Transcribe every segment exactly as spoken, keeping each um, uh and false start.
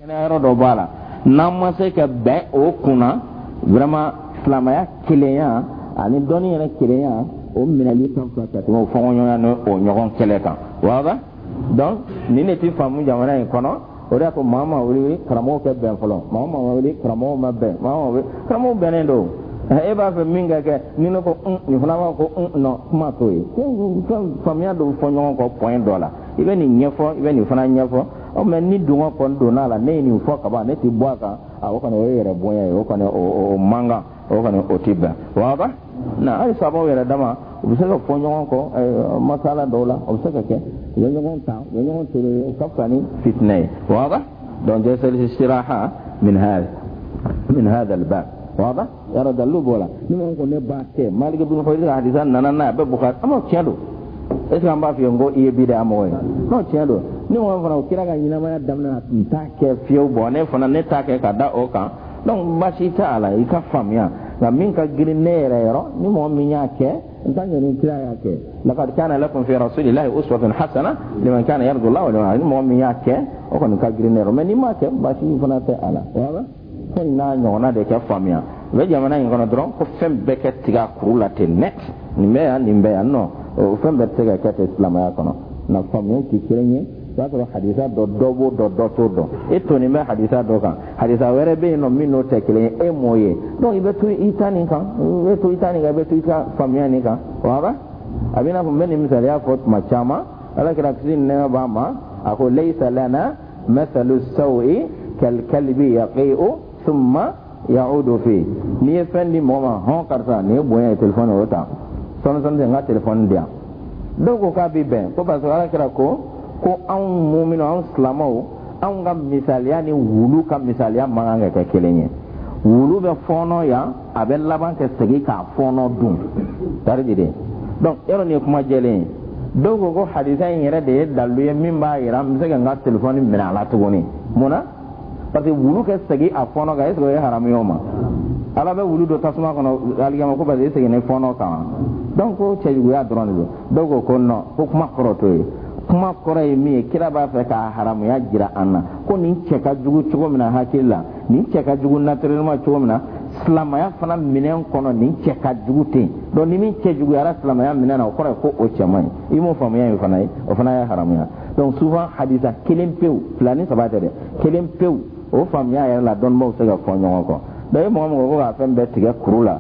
yɔrɔ dɔ b'a la n'an ma se ka bɛn o kunna vraiment silamɛya kelenya ani dɔnni yɛrɛ kelenya o minɛli kan ka tɛmɛ o fɔɲɔgɔnya ni o ɲɔgɔn kɛlɛ kan waba donc nin de ti faamu jamana in kɔnɔ o de y'a to maa ma wuli karamɔgɔw kɛ bɛn fɔlɔ maa ma wuli karamɔgɔw ma bɛn maa ma wuli karamɔgɔw bɛnnen don e b'a fɛ min ka kɛ ni ne ko un nin fana b'a ko un non kuma t'o ye fɛn faamuya dɔw fɔ ɲɔgɔn kɔ point dɔ la i bɛ nin ɲɛfɔ i bɛ nin fana ɲɛfɔ ɔ mais ni dungɔ kɔni donna la ne ye nin fɔ kaban ne ti bɔ a kan a o kɔni o ye yɛrɛ bonya ye o kɔni o mankan o kɔni o ti bɛn waba na hali sababu yɛrɛ dama u bɛ se ka fɔ ɲɔgɔn kɔ masala dɔw la o bɛ se ka kɛ u bɛ ɲɔgɔn ta u bɛ ɲɔgɔn tere o ka fisa ni fitinɛ ye waba donc jɛsɛ istiraha min hada min hada albab waba yɔrɔ dalilu b'o la ni mɔgɔ ko ne b'a kɛ maliki bin fɔyiri ka hadisa nana n'a ye a bɛ bukari an b'o tiɲɛ don est ce que an b'a f'i ye ko i ye bida mɔgɔ ye n'o tiɲɛ don ni mɔgɔ fana o kira ka ɲɛnamaya daminɛ na n t'a kɛ fiyewu bɔn ne fana ne t'a kɛ ka da o kan donc baasi t'a la i ka faamuya nka min ka girin ne yɛrɛ yɔrɔ ni mɔgɔ min y'a kɛ n t'a ɲɛ ni kira y'a kɛ laqad kana lakum fi rasulillahi uswatun hasana liman kana yarju Allah wal yawmal akhir ni mɔgɔ min y'a kɛ o kɔni ka girin ne yɔrɔ mais ni m'a kɛ baasi fana tɛ a la waba fɛn n'a ɲɔgɔnna de kɛ faamuya u bɛ jamana in kɔnɔ dɔrɔn ko fɛn bɛɛ kɛ tigɛ kuru la ten net nin bɛ yan nin bɛ yan non o fɛn bɛɛ tɛ se ka kɛ ten silamɛya kɔnɔ na faamuya ti kelen ye i b'a sɔrɔ hadisa dɔ dɔ b'o dɔ dɔ t'o dɔn e tonin bɛ hadisa dɔ kan hadisa wɛrɛ bɛ yen nɔ min n'o tɛ kelen ye e m'o ye donc i bɛ to i ta nin kan i bɛ to i ta nin kan i bɛ to i ka faamuya nin kan waba a bɛ i n'a fɔ n bɛ nin misaliya fɔ tuma caman ala kira kisi ni nɛɛma b'a ma a ko laysa lana mathalu sawi kal kalbi yaqi'u thumma ya'udu fi n'i ye fɛn di mɔgɔ ma hɔn karisa nin ye bonya ye téléphone o ta sɔɔni sɔɔni tɛ n ka téléphone di yan dɔw ko k'a bɛ bɛn ko parce que ala kira ko ko anw muminw anw silamɛw anw ka misaliya ni wulu ka misaliya man kan ka kɛ kelen ye wulu bɛ fɔɔnɔ yan a bɛ laban ka segin k'a fɔɔnɔ dun tari de donc yɔrɔ nin ye kuma jɛlen ye dɔw ko ko hadisa in yɛrɛ de ye dalilu ye min b'a jira n bɛ se ka n ka téléphone minɛ a la tuguni mun na parce que wulu ka segin a fɔɔnɔ kan est ce que o ye haramu ye o ma ala bɛ wulu dɔ tasuma kɔnɔ alikama ko parce que e seginna fɔɔnɔ kan donc ko cɛjuguya dɔrɔn de don dɔw ko ko non ko kuma kɔrɔ t'o ye kuma kɔrɔ ye min ye kira b'a fɛ k'a haramuya jira an na ko nin cɛ ka jugu cogo min na hakili la nin cɛ ka jugu naturellement cogo min na silamɛya fana minɛn kɔnɔ nin cɛ ka jugu ten donc ni min cɛ juguyara silamɛya minɛn na o kɔrɔ ye ko o cɛ man ɲi i m'o faamuya in fana ye o fana ye haramuya donc souvent hadisa kelen pewu fila ni saba tɛ dɛ kelen pewu o faamuya yɛrɛ la dɔnnibaw se ka fɔ ɲɔgɔn kɔ donc e mɔgɔ mɔgɔ ko k'a fɛn bɛɛ tigɛ kuru la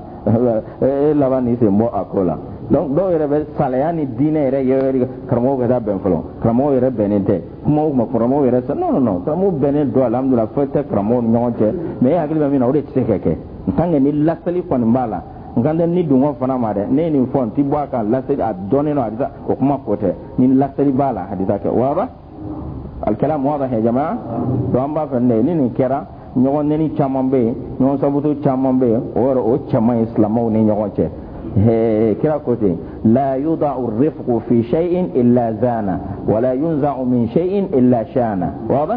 e laban n'i sen bɔ a ko la donc dɔw yɛrɛ bɛ salaya ni diinɛ yɛrɛ yɛrɛ karamɔgɔw ka taa bɛn fɔlɔ karamɔgɔw yɛrɛ bɛnnen tɛ kuma o kuma karamɔgɔw yɛrɛ sɛ non non non karamɔgɔw bɛnnen don alhamdulilah foyi tɛ karamɔgɔw ni ɲɔgɔn cɛ mais e hakili bɛ min na o de tɛ se ka kɛ tant que ni laseli kɔni b'a la n kan tɛ ni dungɔ fana ma dɛ ne ye nin fɔ n ti bɔ a kan laseli a dɔnnen don hadisa o kuma ko tɛ ni laseli b'a la hadisa kɛ waba alkalam wadah ya jamaa donc an b'a fɛ ne ni nin kɛra ɲɔgɔn neni caman bɛ yen ɲɔgɔn sabuto caman bɛ yen o yɛrɛ o cɛman ye silamɛw ni ɲɔgɔn cɛ kira ko ten la yuda'u rifqu fi shay'in illa zana wa la yunza'u min shay'in illa shana waba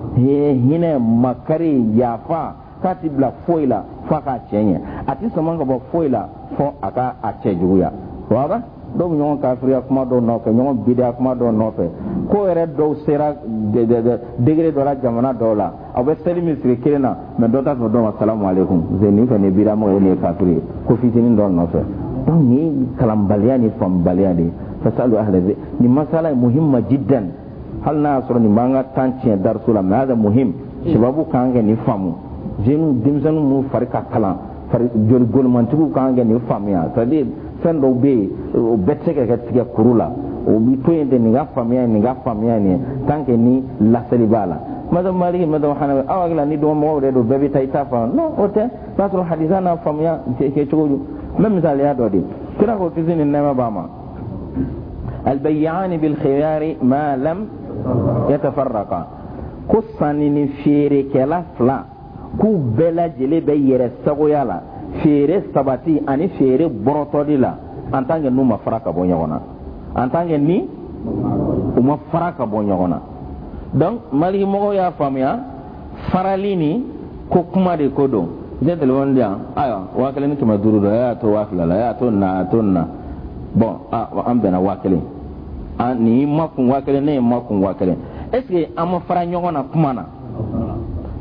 hinɛ makari yafa k'a ti bila foyi la f'a k'a cɛ ɲɛ a ti sɔn ka bɔ foyi la fɔ a ka a cɛ juguya waba dɔw bɛ ɲɔgɔn kafiriya kuma dɔw nɔfɛ ɲɔgɔn bidiya kuma dɔw nɔfɛ ko yɛrɛ dɔw sera degré dɔ la jamana dɔw la aw bɛ seli min sigi kelen na mais dɔ t'a fɔ dɔw ma salamu alaikum c'est nin fɛ nin bida mɔgɔ ye nin ye kafiri ye ko fitinin dɔ nɔfɛ donc nin ye kalanbaliya ni faamubaliya de ye fasalu ahla zikr nin masala ye muhimma jiddan hali n'a y'a sɔrɔ nin b'an ka temps tiɲɛ dariso la mais hada muhim sababu kan kɛ nin faamu jeunes denmisɛnninw minnu fari ka kalan fari joli golomantigiw kan kɛ nin faamuya c'est à dire fɛn dɔw bɛ yen o bɛɛ tɛ se ka kɛ tigɛ kuru la o bi to yen de nin ka faamuya nin ka faamuya nin tant que ni laseli b'a la madame maliki madame hanabi aw hakili la ni dɔgɔmɔgɔw de don bɛɛ bɛ taa i ta faamu non o tɛ i b'a sɔrɔ hadisa n'a faamuya kɛ cogo di n bɛ misaliya dɔ di kira ko kisi ni nɛɛma b'a ma albayyani bil khiyari ma lam yatafarraqa ko sanni ni feerekɛla fila k'u bɛɛ lajɛlen bɛ yɛrɛ sagoya la feere sabati ani feere bɔrɔtɔli la en tant que n'u ma fara ka bɔ ɲɔgɔn na en tant que ni u ma fara ka bɔ ɲɔgɔn na donc maliki mɔgɔw y'a faamuya farali ni ko kuma de ko don i tɛ téléphone di yan ayiwa waa kelen ni kɛmɛ duuru don e y'a to waa fila la e y'a to na a to na bon an bɛnna waa kelen nin ma kun waa kelen ne ye ma kun waa kelen est ce que an ma fara ɲɔgɔn na kuma na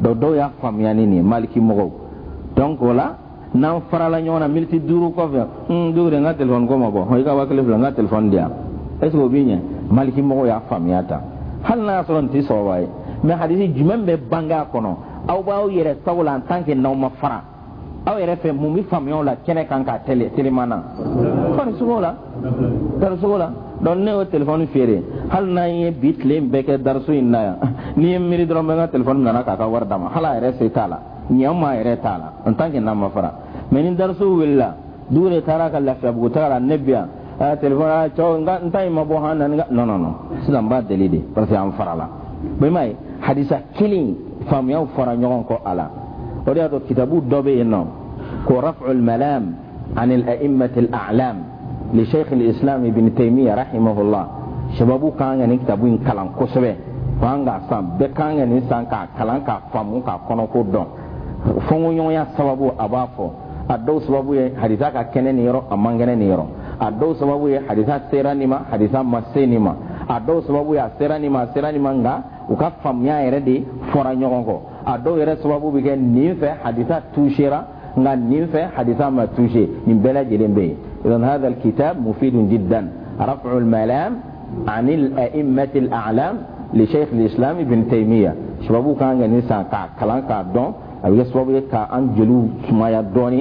do do ya famiyani ni maliki mogo donc wala nan farala nyona milti duru ko fe hmm dure nga telephone ko mabo hoy ka wakle fla nga telephone dia est ce que binya maliki mogo ya famiyata hal na soron ti so way mais hadisi jumem be banga kono aw baw yere sawla en tant que naw ma fara aw yere fe mumi famiyon la kene kan ka tele telemana far sugola dar sugola don ne o telephone fere hal na ye bitle beke darsu inna ni miri drom nga telephone nana ka ka war dama hala yere se tala nyama yere tala en tant que naw ma fara mais ni darsu willa dure taraka la fa bu tara nebia a telephone a cho nga ntai ma bo hanan nga no no no silam ba delide parce que am farala be mai hadisa killing famiyaw fara nyogon ko ala ودي كتابو دوبي انه كو رفع الملام عن الائمه الاعلام لشيخ الاسلام ابن تيميه رحمه الله شبابو كان يعني كتابو ان كلام كوسبه وانغا سام بكان يعني سان كا كلام كا فامو كا كونو كو دون فمو نيا سببو ابافو ادو سببو حديثا كا كنن يرو امانغن يرو ادو سببو حديثا سيرانيما حديثا مسينيما ادو سببو يا سيرانيما سيرانيما nga uka famya yere di fora nyogongo ado yere sababu bige nife haditha tushira nga nife haditha ma tushe min bela jelembe idan hada alkitab mufid jiddan raf'u almalam عن الائمه الاعلام لشيخ الاسلام ابن تيميه sababu kan ga ni sa ka kalan ka don abi sababu ka anjelu sumaya doni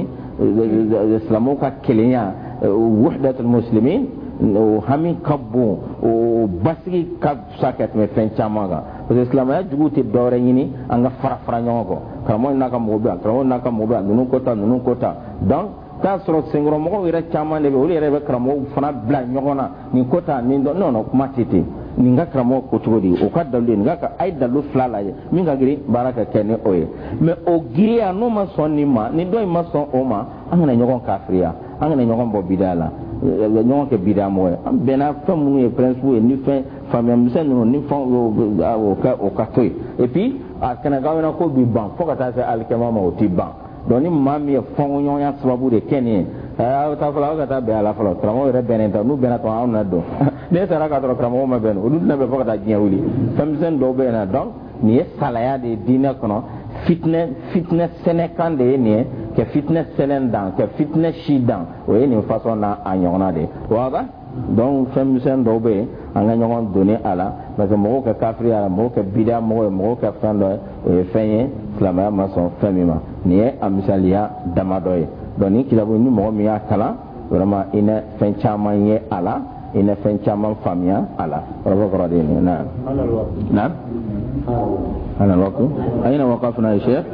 islamu ka kelenya wahdat almuslimin hami kabbu basri kab sakat me fenchamaga parce que islam ya juguti dore yini anga fara fara nyoko kamo naka mobe kamo naka mobe nunu kota nunu kota donc ta soro singro mo wira chama ne be wuri rebe kramo fana bla nyogona ni kota ni do no no matiti ni nga kramo ko todi o ka dalu ni nga ay dalu flala mi nga giri baraka kene oye mais o giri anu ma sonni ma ni do ma son o ma anga nyogon kafriya anga nyogon bo bidala nyogon ke bidamo am bena famu e principe ni fin famille musen no ni fon o ka o ka toy et puis a kana ga na ko bi ban fo ka ta alkema ma o ti ban doni mami fon nyonya sababu de kene a ta fala ka ta be ala fala tramo re benenta nu bena to on na do ne sara ka to tramo ma ben o du na be fo ka ta nyawuli famisen do be na donc ni salaya de dina kono fitness fitness senekan de ni ke fitness selendan ke fitness shidan o ni façon na anyona de waba donc famisen do be anga nyogon donné ala parce que mo ka kafri ala mo ka bida mo mo ka fando e fenye slama ma son famima ni amsalia damadoy doni kilabo ni mo mi akala vraiment ina fen chama ye ala ina fen chama famia ala rabo korade ni na na ana waqtu aina waqafna ya sheikh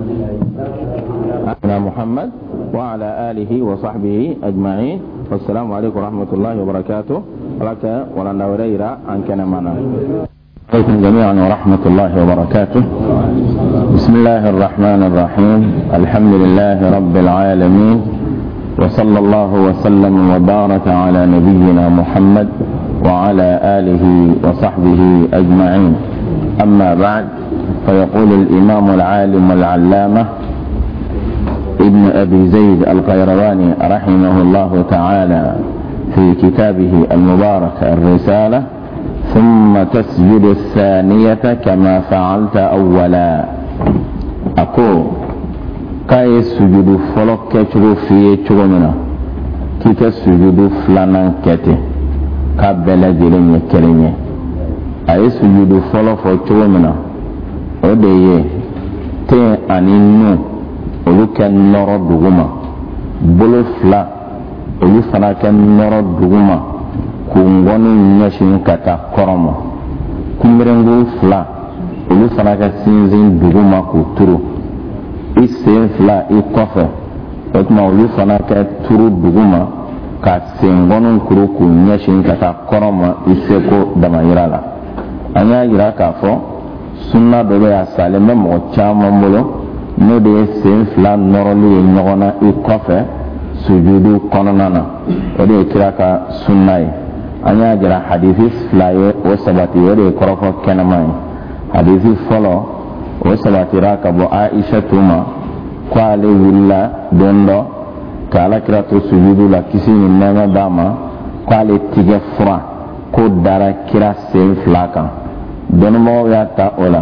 ana muhammad wa ala alihi wa sahbihi ajma'in wassalamu alaykum wa rahmatullahi wa barakatuh لك ولا نوريرا عن كنمانا عليكم جميعا ورحمة الله وبركاته بسم الله الرحمن الرحيم الحمد لله رب العالمين وصلى الله وسلم وبارك على نبينا محمد وعلى آله وصحبه أجمعين أما بعد فيقول الإمام العالم العلامة ابن أبي زيد القيرواني رحمه الله تعالى في كتابه المبارك الرسالة ثم تسجد الثانية كما فعلت أولا أقول كاي سجد فلوك كترو في تغمنا كي تسجد فلانا كتي كابلا جلنية كلنية أي سجد فلوك في تغمنا ودي تي أنينو ولك النور دغما بلو فلا olu fana kɛ nɔrɔ duguma k'u ngɔni ɲɛsin ka taa kɔrɔ ma kunberengu fila olu fana kɛ sinsin duguma k'u turu i sen fila i kɔfɛ o tuma olu fana kɛ turu duguma ka sen ngɔni kuru k'u ɲɛsin ka taa kɔrɔ ma i seko damayira la an y'a yira k'a fɔ sunna dɔ bɛ a salen bɛ mɔgɔ caman bolo n'o de ye sen fila nɔrɔli ye ɲɔgɔn na i kɔfɛ sujudu kɔnɔna na o de ye kira ka sunna ye an y'a jira hadisi fila ye o sabati o de ye kɔrɔfɔ kɛnɛma ye hadisi fɔlɔ o sabatira ka bɔ Aisha tuma ko ale wulila don dɔ ka Alakira to sujudu la kisi ni nɛɛma d'a ma ko ale tigɛ fura ko dara kira sen fila kan dɔnnibagaw y'a ta o la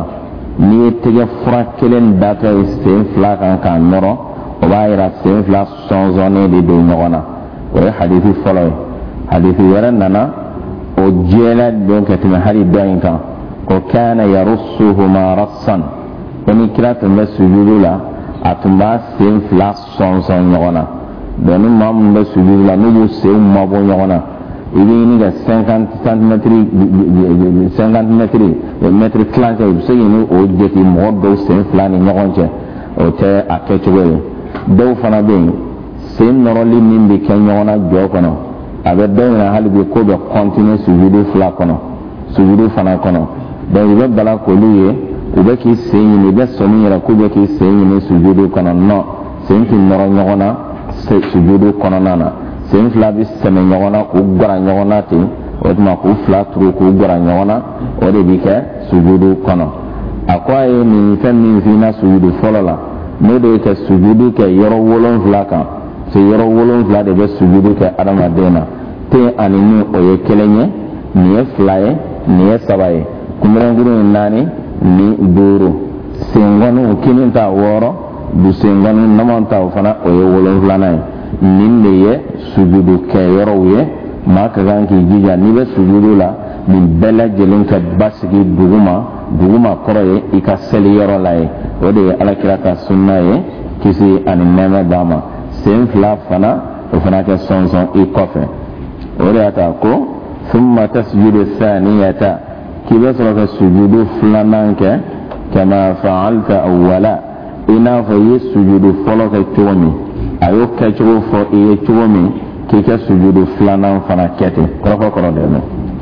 ni tege fura kelen data sen fila kan ka nɔrɔ o b'a yira sen fila sɔnsɔnnen de don ɲɔgɔn na. O ye hadithi fɔlɔ ye. Hadithi wɛrɛ nana o jɛla don ka tɛmɛ hali dɔ in kan. O kana yarussuhuma rassan. Ko ni kira tun bɛ sujudu la a tun b'a sen fila sɔnsɔn ɲɔgɔn na. Donc ni maa min bɛ sujudu la n'u b'u senw mabɔ ɲɔgɔn na i bɛ ɲini ka cinquante centimètres cinquante mètres mètre kilancɛ i bɛ se k'o o jate mɔgɔ dɔw sen fila ni ɲɔgɔn cɛ o tɛ a kɛcogo ye. Dɔw fana bɛ yen sen nɔrɔli min bɛ kɛ ɲɔgɔn na jɔ kɔnɔ a bɛ dɔw ɲɛna hali bi ko bɛ continuer sujudu fila kɔnɔ sujudu fana kɔnɔ. Donc i bɛ bala k'olu ye u bɛ k'i sen ɲini i bɛ sɔmi yɛrɛ k'u bɛ k'i sen ɲini sujudu kɔnɔ non sen tɛ nɔrɔ ɲɔgɔn na sujudu kɔnɔna na. Sen fila bɛ sɛmɛ ɲɔgɔn na k'u gɔra ɲɔgɔn na ten o tuma k'u fila turu k'u gɔra ɲɔgɔn na o de bɛ kɛ sujudu kɔnɔ. A ko a ye nin fɛn min f'i na sujudu fɔlɔ la n'o de ye ka sujudu kɛ yɔrɔ wolonfila kan se yɔrɔ wolonfila de bɛ sujudu kɛ adamaden na ten ani min o ye kelen ye nin ye fila ye nin ye saba ye kunbɛnkuru ye naani ni duuru senkɔniw kinin ta wɔɔrɔ busengɔni naman ta o fana o ye wolonfilanan ye. Nin de ye sujudu kɛyɔrɔw ye maa ka kan k'i jija n'i bɛ sujudu la nin bɛɛ lajɛlen ka basigi duguma duguma kɔrɔ ye i ka seliyɔrɔ la ye o de ye alakira ka sunna ye kisi ani nɛɛmɛ d'a ma. Sen fila fana o fana kɛ sɔnsɔn i kɔfɛ o de y'a ta ko summa tasjudu thaniyata k'i bɛ sɔrɔ ka sujudu filanan kɛ kama fa'alta awwala i n'a fɔ i ye sujudu fɔlɔ kɛ cogo min a y'o kɛcogo fɔ i ye cogo min k'i kɛ sujudu filanan fana kɛ ten kɔrɔfɔ kɔrɔ dɛ.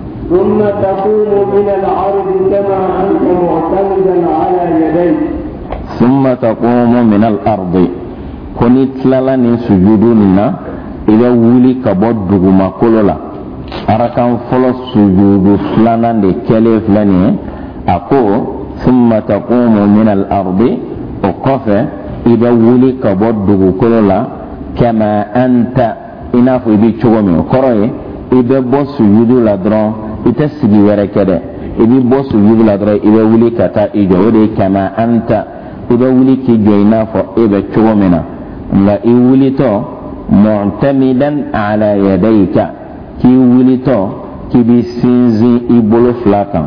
ثم تقوم من العرض كما أنت معتمدا على يديك. ثم تقوم من الأرض كوني تلالا ni sujudu na i bɛ wuli ka bɔ dugumakolo la arakan fɔlɔ sujudu filanan de kɛlen filɛ nin ye a ko ثم تقوم من الأرض o kɔfɛ i bɛ wuli ka bɔ dugukolo la kama anta i n'a fɔ i bɛ cogo min o kɔrɔ ye i bɛ bɔ sujudu la dɔrɔn i tɛ sigi wɛrɛ kɛ dɛ i bɛ bɔ sujudu la dɔrɔn i bɛ wuli ka taa i jɔ o de ye kama anta i bɛ wuli k'i jɔ i n'a fɔ e bɛ cogo min na nka i wulitɔ mu'tamidan ala yadayka k'i wulitɔ k'i bɛ sinsin i bolo fila kan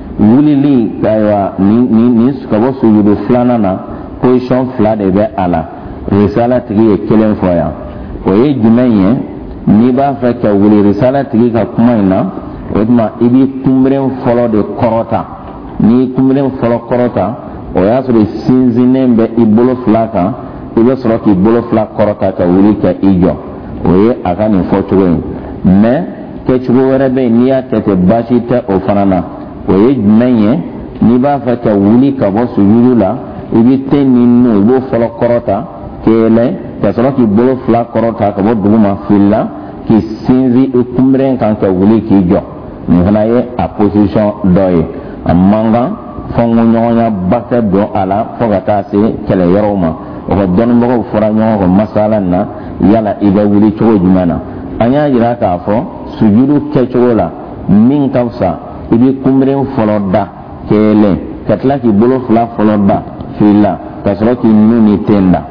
wulili ayiwa ni ni ni ka bɔ sujudu filanan na position fila de bɛ a la risala tigi ye kelen fɔ yan o ye jumɛn ye n'i b'a fɛ ka wuli risala tigi ka kuma in na o tuma i bɛ kunberen fɔlɔ de kɔrɔta n'i ye kunberen fɔlɔ kɔrɔta o y'a sɔrɔ i sinsinnen bɛ i bolo fila kan i bɛ sɔrɔ k'i bolo fila kɔrɔta ka wuli ka i jɔ o ye a ka nin fɔcogo ye mais kɛcogo wɛrɛ bɛ yen n'i y'a kɛ ten baasi tɛ o fana na o ye jumɛn ye n'i b'a fɛ ka wuli ka bɔ sujudu la i bɛ ten ni nu i b'o fɔlɔ kɔrɔta kɛlɛ ka sɔrɔ k'i bolo fila kɔrɔta ka bɔ duguma fili la k'i sinsin i kunberen kan ka wuli k'i jɔ nin fana ye a position dɔ ye a man kan fɔnkoɲɔgɔnya ba tɛ don a la fo ka taa se kɛlɛyɔrɔw ma o ka dɔnnibagaw fɔra ɲɔgɔn kɔ masala in na yala i bɛ wuli cogo jumɛn na an y'a jira k'a fɔ sujudu kɛcogo la min ka fisa i bɛ kunberen fɔlɔ da kelen ka tila k'i bolo fila fɔlɔ da fili la ka sɔrɔ k'i nu ni ten da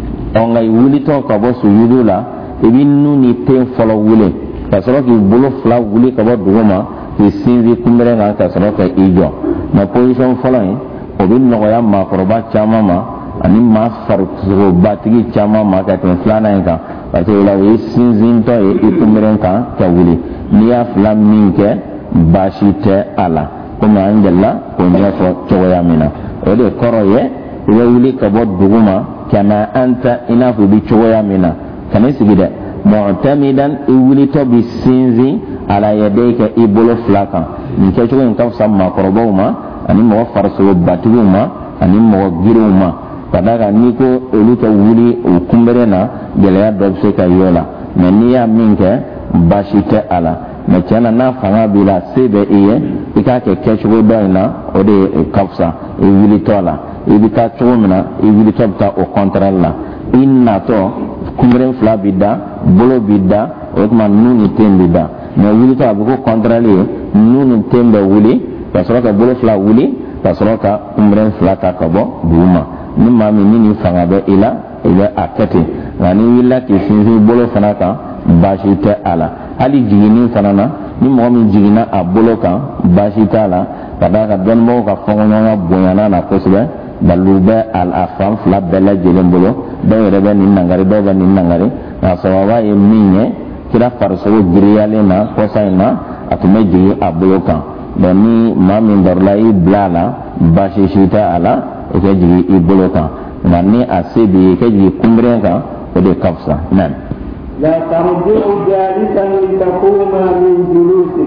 ɔ nka i wulitɔ ka bɔ sujudu la i bɛ nu ni ten fɔlɔ wuli ka sɔrɔ k'i bolo fila wuli ka bɔ duguma k'i sinsin kunberen kan ka sɔrɔ ka i jɔ nka position fɔlɔ in o bɛ nɔgɔya maakɔrɔba caman ma ani maa farisogobatigi caman ma ka tɛmɛ filanan in kan parce que o la o ye sinzintɔ ye i kunberen kan ka wuli n'i y'a fila min kɛ baasi tɛ a la komi an delila k'o ɲɛfɔ cogoya min na o de kɔrɔ ye i bɛ wuli ka bɔ duguma kama anta i n'a fɔ i bɛ cogoya min na kan'i sigi dɛ mu'tamidan i wulitɔ bɛ sinsin ala yadayka i bolo fila kan nin kɛcogo in ka fisa maakɔrɔbaw ma ani mɔgɔ farisogobatigiw ma ani mɔgɔ giriw ma ka da kan n'i ko olu ka wuli o kunberen na gɛlɛya dɔ bɛ se ka y'o la mais n'i y'a min kɛ baasi tɛ a la mais tiɲɛ na n'a fanga b'i la se bɛ i ye i k'a kɛ kɛcogo dɔ in na o de ye ka fisa i wulitɔ la i bɛ taa cogo min na i wulitɔ bɛ taa o contraire la i natɔ kunberen fila b'i da bolo b'i da o tuma nu ni ten b'i da mais wulitɔ a bɛ ko contraire ye nu ni ten bɛ wuli ka sɔrɔ ka bolo fila wuli tasroka umren flata kabo duma ni mami ni fanga be ila ila akete ngani willa ki sinzi bolo fanaka bashita ala hali jigini fanana ni mo min jigina abolo kan bashita ala kadaka don mo ka fongo nga bonyana na kosbe balube al afam fla bella jelen bolo do rebe ni nangari do ba ni nangari na sawawa e minye kira farso griyale na kosaina atume jigi abolo kan dani mami darlai blala bashita ala ke jigi ibolo kan nani asibi ke jigi kumbre kan ode kafsa nan لا ترجع جالسا لتقوم من جلوسك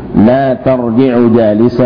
لا ترجع جالسا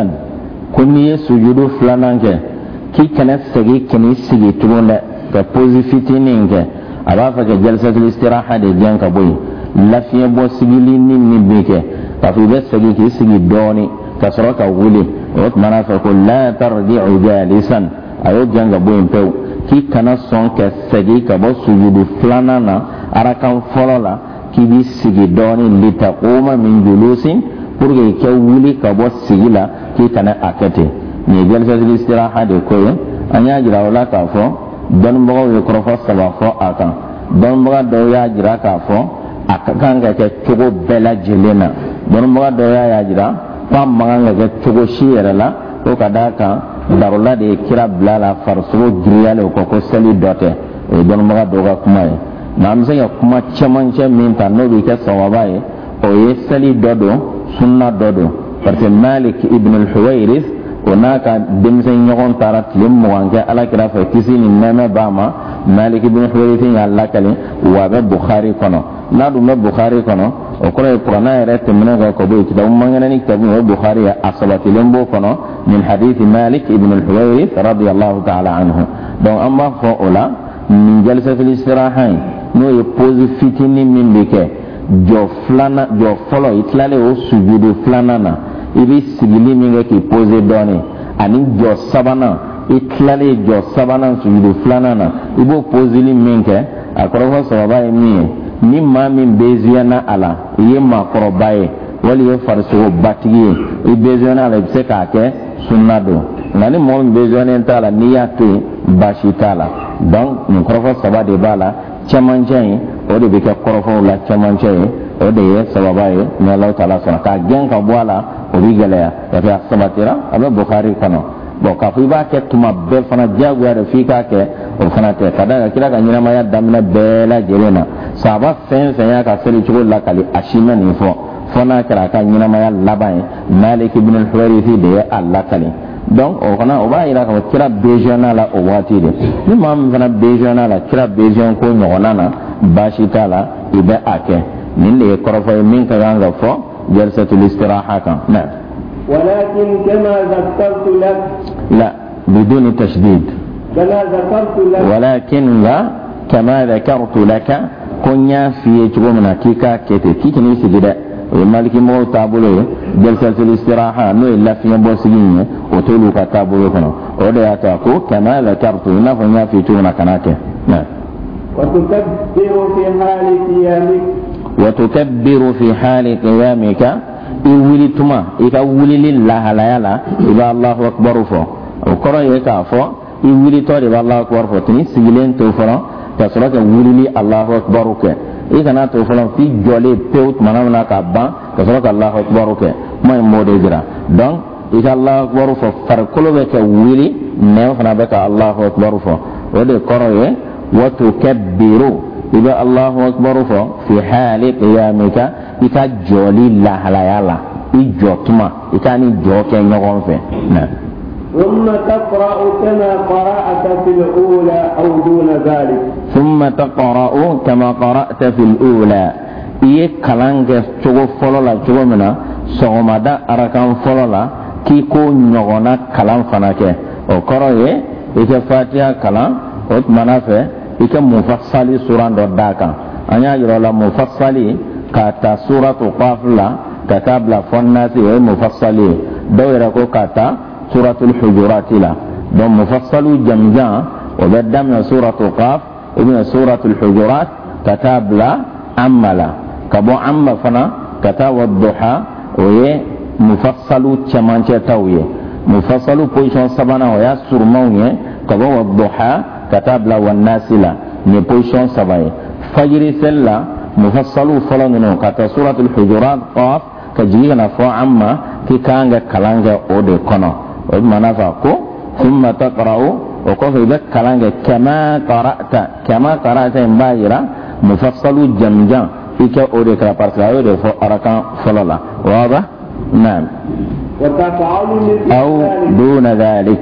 كني سجود فلانك كي كانت سجي كني سجي تقول كبوزي فتينك أبافك جلسة الاستراحة دي جانك بوي لا في بو سجلي نمي بك ففي بس سجي كي سجي دوني كسرك ولي وطمنا فقل لا ترجع جالسا أيو جانك بوي مپو كي كانت سونك سجي كبو سجود فلانانا arakan folo la kibi sigi doni litaquma min julusin pour que ke wuli ka bo sigi la ki kana akete ni jalsa istiraha de ko anya jira wala ka fo don bo we ko fo saba fo akan don bo do ya jira ka fo akakan ga ke tugo bela jelena don bo do ya jira pam manga ga tugo shiyara la o kadaka darula de kira blala farso griyale ko ko sali dote e don bo do ga kuma namse ya kuma chamanche minta no bi ka sawabaye o yesali dodo sunna dodo parce Malik ibn al-Huwairith onaka demse nyogon tarat lim wange ala kira fa kisini neme bama Malik ibn al-Huwairith ya lakali wa be Bukhari kono nadu me Bukhari kono o ko e qur'ana rete menega ko be kitab mangana ni kitab o Bukhari ya asabati lembo kono min hadith Malik ibn al-Huwairith radiyallahu ta'ala anhu donc amma fo ola min jalsa fil istiraha no ye pose fitini min beke jo flana jo follow itlale o sujudu flana na ibi sigili minga ki pose doni ani jo sabana itlale jo sabana sujudu flana na ibo pose li minke akoro sababa emi ni ma min beziana ala ye ma korobaye wali ye farso batigi e beziana ala se ka ke sunnado ngani mo beziana tala niyatu bashitala donc ni koro sababa de bala chamanjai o de bika korofo la chamanjai o de ye sababaye ni Allah taala sona ka gen ka boala o bi galaya ya fa sabatira aba Bukhari kano bo ka fu ba ke tuma be fana jagu ya fika ke o fana te kada kira ka nyina maya damna bela jelena saba fen fen ya ka seli chugo la kali ashima ni fo fona kira ka nyina maya labai Malik ibn al-Huwairith de Allah kali donc o kana o ba ira ka kira bejana la o wati de ni mam fana bejana la kira bejan ko nyona na bashita la ibe ake ni le korofo min ka ganga fo jalsatul istiraha kan na ولكن كما ذكرت لك لا بدون تشديد كما ذكرت لك ولكن لا كما ذكرت لك كنيا في تقومنا كيكا كيتي كيكي نيسي جدا maliki mo tabulo jalsatul istiraha no illa fi bosini o tolu ka tabulo kono o de ata ko kama la kartu na fanya fi tuna kanake na wa tukabbiru fi hali qiyamik wa tukabbiru fi hali qiyamika iwili tuma ika wili lillahi la yala iba Allahu akbar fo o koro ye ka fo iwili to de Allahu akbar fo tini sigilen to fo ta sura ka wili Allahu akbar ke igana to fo fi jole peut manamna ka ban ta sura ka Allahu akbar ke moy mode jira donc ika Allahu akbar fo far kolo be ka wili ne fana be ka Allahu akbar fo o de koro ye wa tukabbiru iba Allahu akbar fo fi hali qiyamika ika joli la halayala ijotuma ikani joke nyogon fe na ثم تقرأ كما قرأت في الأولى أو دون ذلك ثم تقرأ كما قرأت في الأولى إيه كلام جسوا فلولا جوا منا سومادا أركان فلولا كيكو نيوغنا كلام فناكه أو كرويه إيه فاتحة كلام أو منافع إيه مفصلي سورة داكا أنيا يرولا مفصلي كاتا سورة قافلة كتابلا فناسي إيه مفصلي دويرة كو كاتا سورة الحجرات لا دون مفصل جمجا وبدأ سورة قاف ومن سورة الحجرات كتاب لا أما لا كبو أما فنا كتاب الضحى وهي مفصل كمان تاوية mufassalu position sabana wa ya surmawnye kaba wa duha katabla wan nasila ni position sabaye fajri sella mufassalu falanu kata suratul hujurat qaf kajina fa amma kikanga kalanga ode kono o manafa ko thumma taqra'u o ko be kalanga kama qara'ta kama qara'ta imbayira mufassalu jamjan ike ode kala parsa ode fo arakan falala wada نعم أو دون ذلك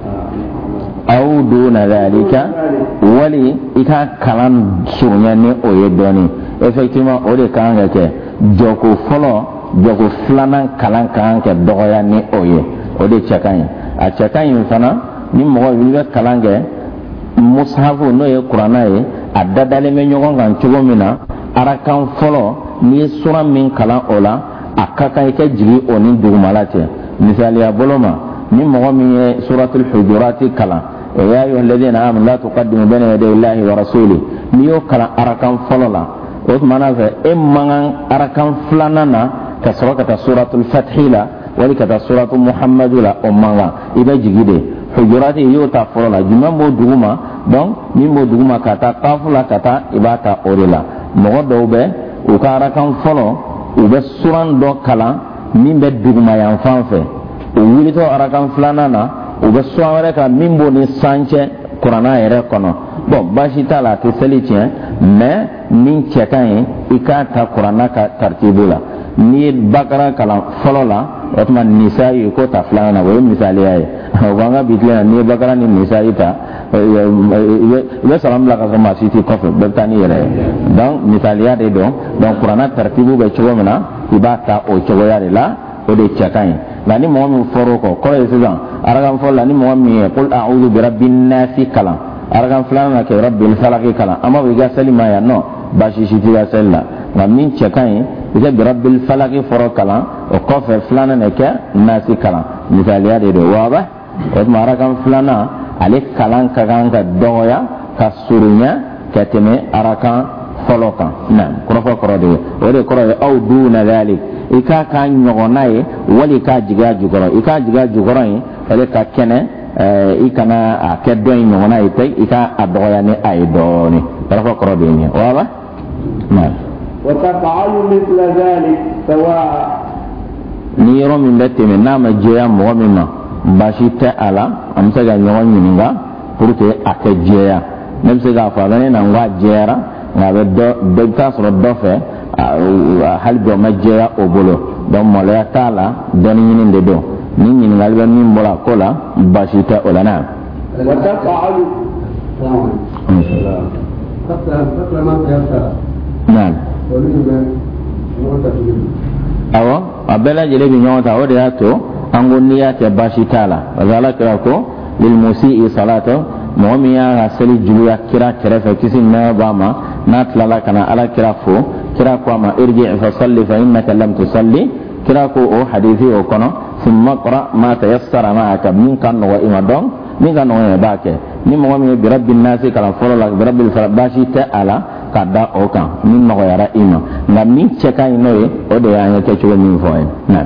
أو دون ذلك ولي إذا كلام سوني أو يدوني effectivement أولي كلام كه جوكو فلو جوكو فلانا كلام كلام كه دعاء ني أوي أولي شكاين أشكاين فنا نمو يلقى كلام كه مصحف نوي القرآن أيه أدادالي من يوم كان شو منا أراكان فلو ني سورة من كلام أولا akaka ike jigi oni dugumalate misali ya boloma ni mogo min ye suratul hujurati kala ya ayyuhal ladina amanu la tuqaddimu bayna yaday Allahi wa rasuli ni yo kala arakan folola o mana fe e mangan arakan flanana ka sura suratul fathila wali kata suratul muhammadula o manga ibe jigide hujurati yo ta folola juma mo duguma donc ni mo duguma kata kafula kata ibata orila mogo dobe o ka arakan folo ube suran do kala min be duguma yan fanfe o wulito arakan flanana ube suran wala ka min bo ni sanche qur'ana yere kono bon bashi tala ke selicien mais min chekan ikata qur'ana ka tartibula ni bakara kala folola otman nisa'i ko ta flanana wo misali ay wanga bitla ni bakara ni nisa'i ta ye salam la ka ma siti ko fe betani yere donc misaliya de don donc qur'ana tartibu be chogo mena ibata o chogo yare la o de chakai la ni mo mi foro ko ko e sugan aragan fo la ni mo mi qul a'udhu bi rabbin nas kala aragan flana ke rabbil falaq kala amma wi ga salima ya no bashi siti ga sella na min chakai ida bi rabbil falaq foro kala o ko fe flana ne ke nas kala misaliya de do waba o maragan flana ale kalan kagan ka doya ka surunya kateme arakan folokan nam krofa korode ore korode au duna dalik ika ka nyogonaye wali ka jiga jugoro ika jiga jugoro wali ka kene ikana akeddo nyogonaye tay ika adoya ne ay doni krofa korode ni wala nam wa taf'alu mithla dhalik sawa'a ni ro min beteme nama jeya mo minna bashita ala amsa ga nyawan yininga pour que akajeya même se ga fa bane na ngwa jera na be do do ta so do fe hal do majeya obolo don mola tala don yinin de do ni nin ngal ben min bola kola bashita olana wa taf'alu nan awo abela jele bi nyota o de ato ango niya te bashitala wazala kira ko lil musii salatu mu'miya hasali juya kira kira fa kisin na bama na tlala kana ala kira fo kira ko ma irji fa salli fa innaka lam tusalli kira ko o hadithi o kono thumma qra ma tayassara ma'aka min kan wa imadon min kan wa bake ni mu'min bi rabbin nas kala folo la bi rabbil bashita ala kada o kan min no yara ima na min cheka inoye o de ya ke chuwa min fo na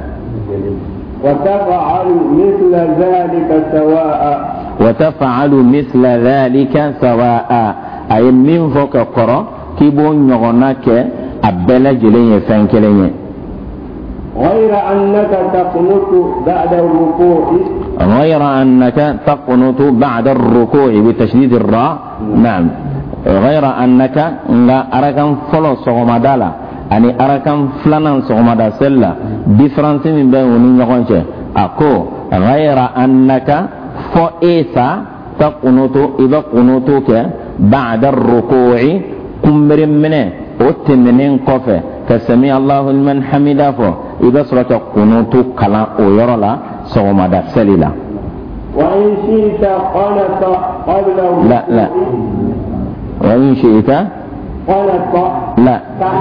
وتفعل مثل ذلك سواء وتفعل مثل ذلك سواء أي من فوق قرى كيبون يغناك أبلا جلين فانكلين غير أنك تقنط بعد الركوع غير أنك تقنط بعد الركوع بتشديد الراء نعم غير أنك لا أركن فلو صغمدالا ani arakan flanan sogomada sella difference min be woni nyakonche ako ghayra annaka fa isa taqunutu idha qunutu ke ba'da ar-ruku'i kumrin mine otemenen kofe ka sami Allahu liman hamida fo idha surata qunutu kala o yorola sogomada selila wa in shi'ta qanata qabla la la wa in shi'ta لا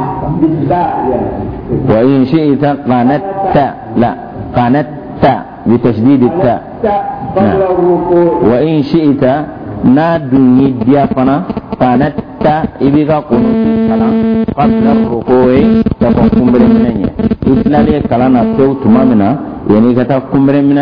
وإن شئت قنت لا قنت بتشديد التاء وإن شئت نادني ديافنا قنت إبقى قنت قبل الركوع تقوم بالمنية إسلالي كلانا سوت مامنا يعني كتا قم بالمننا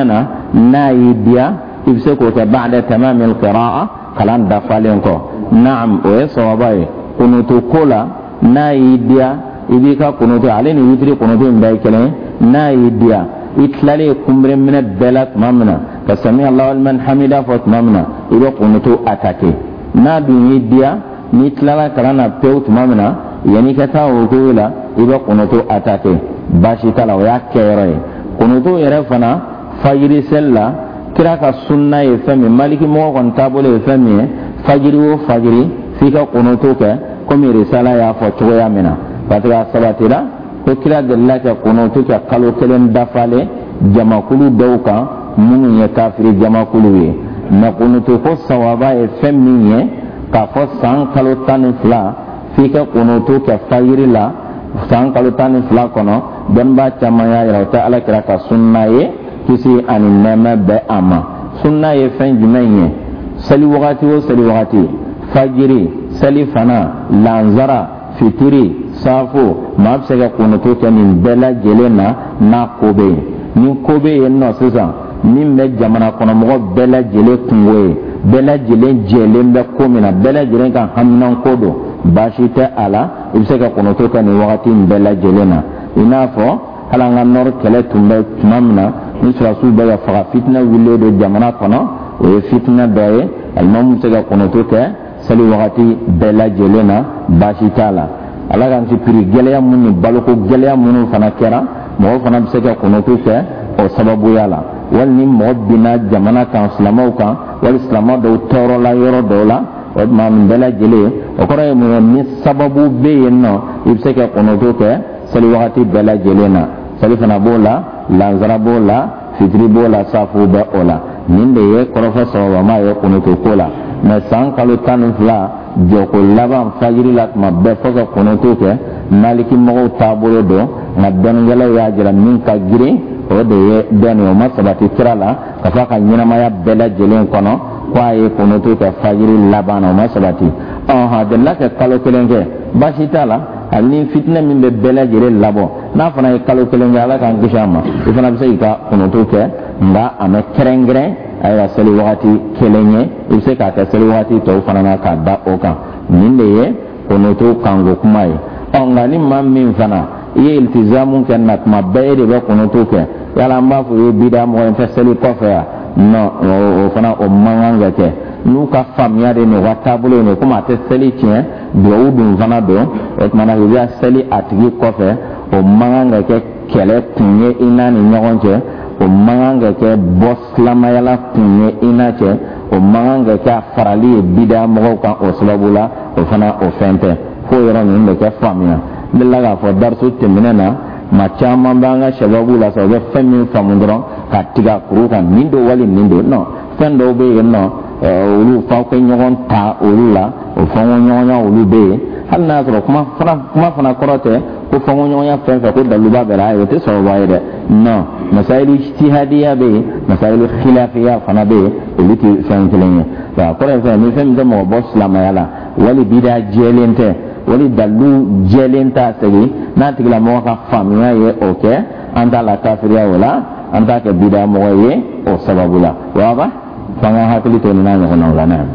nayi dia ibse ko ka ba'da tamam al-qira'a kalan dafalen ko na'am o sawabai kunutu kola nayi dia ibika kunutu aleni witri kunutu ndai kelen nayi dia itlale kumbre min belat mamna kasami Allah liman hamida fot mamna ibo kunutu atake na dunyi dia ni tlala karana peut mamna yani kata o gola ibo kunutu atake bashi tala o yakere kunutu yere fana fajiri sella kira ka sunna ye fami maliki mo kon tabole ye fami fajiri o fajiri fika kunutu ke komi risala ya fo to ya mina patira sabatira ko kira dalla ka kunutu ka kalo kelen dafale jamakulu dawka mun ya kafiri jamakulu ye na kunutu ko sawaba ye fami ye ka fo san kalo tan fla fika kunutu ka fajiri la san kalo tan fla kono don ba chamaya ya ta ala kira ka sunna ye kisi ani nema be ama sunna ye fen jumenye sali wakati o sali wakati fajiri sali fana lanzara fitiri safo mabsega kunuto kenin bela jelena na kobe ni kobe yenno sisa ni me jamana kono mo bela jele kunwe bela jele jele be komina bela jele kan hamnan kodo bashita ala ibsega kunuto kenin wakati bela jelena inafo halanga nor kele tumbe mamna ni rasul ba ya faga fitna wille do jamana kono o fitna doye almam tega kono to ke sali wakati bela jelena bashitala ala kan ci pri geleya mun baloko geleya mun fana kera mo fana bisega kono to ke o sababu yala wal ni mo bina jamana kan islamau kan wal islamau do toro la yoro dola o man bela jele o ko ray mo ni sababu be yenno ibsega kono to ke sali wakati bela jelena sali fana bola lanzara bola fitri bola safu be ola ninde ye korofa sawa ma ye kunuto kola na san kalu tan fla joko laban fajiri lat ma be foka kunuto ke maliki mo tabolo do na don gala ya jira min ka gire o de ye don o masabati kirala ka fa ka nyina ma ya bela jelen kono kwa ye kunuto ke fajiri laban o masabati aha de la ke kalu kelenge bashitala ani fitna min be bela jere labo na fana kalo kelen ala kan gishama ifana bisa ika kunuto ke nga ame kerengre ay sali wakati kelenye ibse ka ta sali wakati to fana na ka da oka ninde ye kunuto kango kumai onga ni mammin fana ye iltizamu kan nak mabere be kunuto ke yala mbafu ye bida mo en sali kofa no o fana o manganga ke nuka famia de ne watabulo ne kuma ta sali tien do udun fana do et mana ya sali atigi kofe o manganga ke kele tunye ina ni nyagonje o manganga ke boslama yala tunye ina ke o manganga ke farali bida mo kan o sababula o fana o fente ko yoro ni ne ke famia billaga fo darsu teminana ma chama banga sababula so be fami famundro ka tiga kuru kan nindo wali nindo no fendo be no olu fa ko nyogon ta olu la o fa nyonya olu be hal na so kuma fana kuma fana korote ko fa nyonya fa fa ko daluba bela ayo te so waide no masailu ijtihadiyya be masailu khilafiyya fana be olu ti fa ngelenye fa ko fa mi fam da mo boss la mayala wali bida jelente wali dalu jelenta segi na tigla mo ka famiya ye oke anda la kafiriya wala anda ke bida mo ye o sababula wa ba fanga hakili to ni nanya kono la na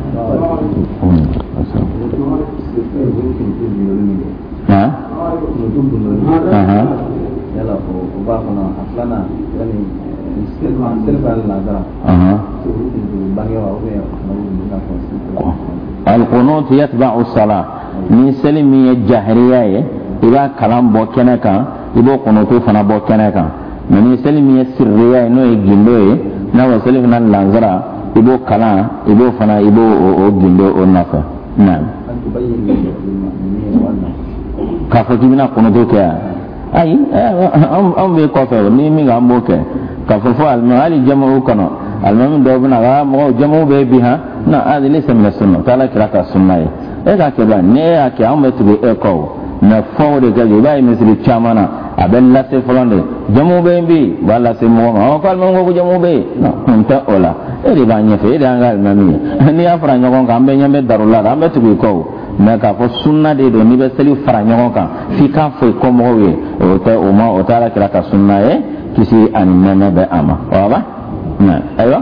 ha aha yala ko ba kono aslana yani silma silma la dara aha bangi wa o ya al-qunut yatba'u as-salah ni salimi jahriya ye iba kalam bo kenaka ibo qunutu fana bo kenaka ni salimi sirriya no e gindo ye na wa salimi nan lanzara ibo kala ibo fana ibo o gindo o nafa na ka fa kibina qunutu ke ai am am be ko fa ni mi ga mo ke ka fa fa al-mali jama'u kana al-mamin do bina ga mo jama'u be biha na adi laysa min as-sunnah tala kiraka sunnah e ka ke ba ne ya ke am tu be ko na fo de ga ba misri chamana aben la se folande jamu be bi wala se mo ma ko mo ko jamu be no nta ola e ri ba nye fe da ngal mami ni afra nyogon ka ambe nyambe darula ambe tu be ko na ka fo sunna de do ni be seli fara nyogon ka fi ka fo ko mo we o ta o ma o tala kiraka sunnah e kisi an nana be ama wa ba نعم أيوة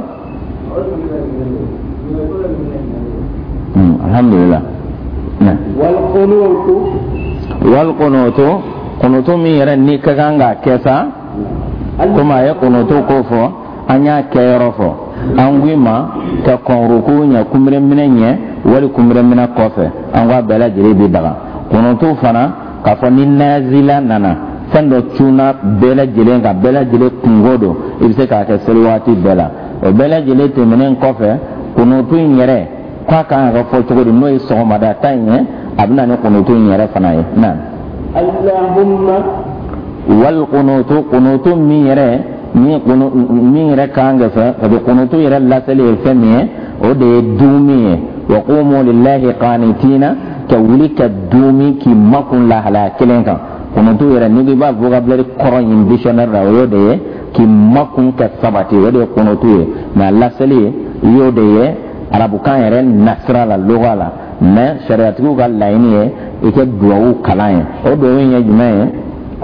alhamdulillah na wal qunutu wal qunutu qunutu mi yara ni kaganga kesa kuma ya qunutu ko fo anya kayro fo angwima ka konruku nya kumre minenye wal kumre mina kofe angwa bela jiribi daga qunutu fana ka fo ni nazila nana sando tuna bela jilenga bela jile kungodo ibse ka ka selwati bela o bela jile temenen kofe qunutu nyere kwa kan ga fo to no yi so ma da tan ye abna ne qunutu yere fana ye na allahumma wal qunutu qunutu mi yere mi qunu mi yere kan ga fa ko qunutu yere la sale fami o de dumi wa qumu lillahi qanitina tawlika dumi ki makun la hala kelenka qunutu yere ni ba vocabulary koron in dictionary rawo de ki makun ka sabati o de qunutu ye na la sale yo de ye arabu kan yɛrɛ nasira la lugha la mais shariatigiw ka laɲini ye i kɛ duwawu kalan ye o duwawu in ye jumɛn ye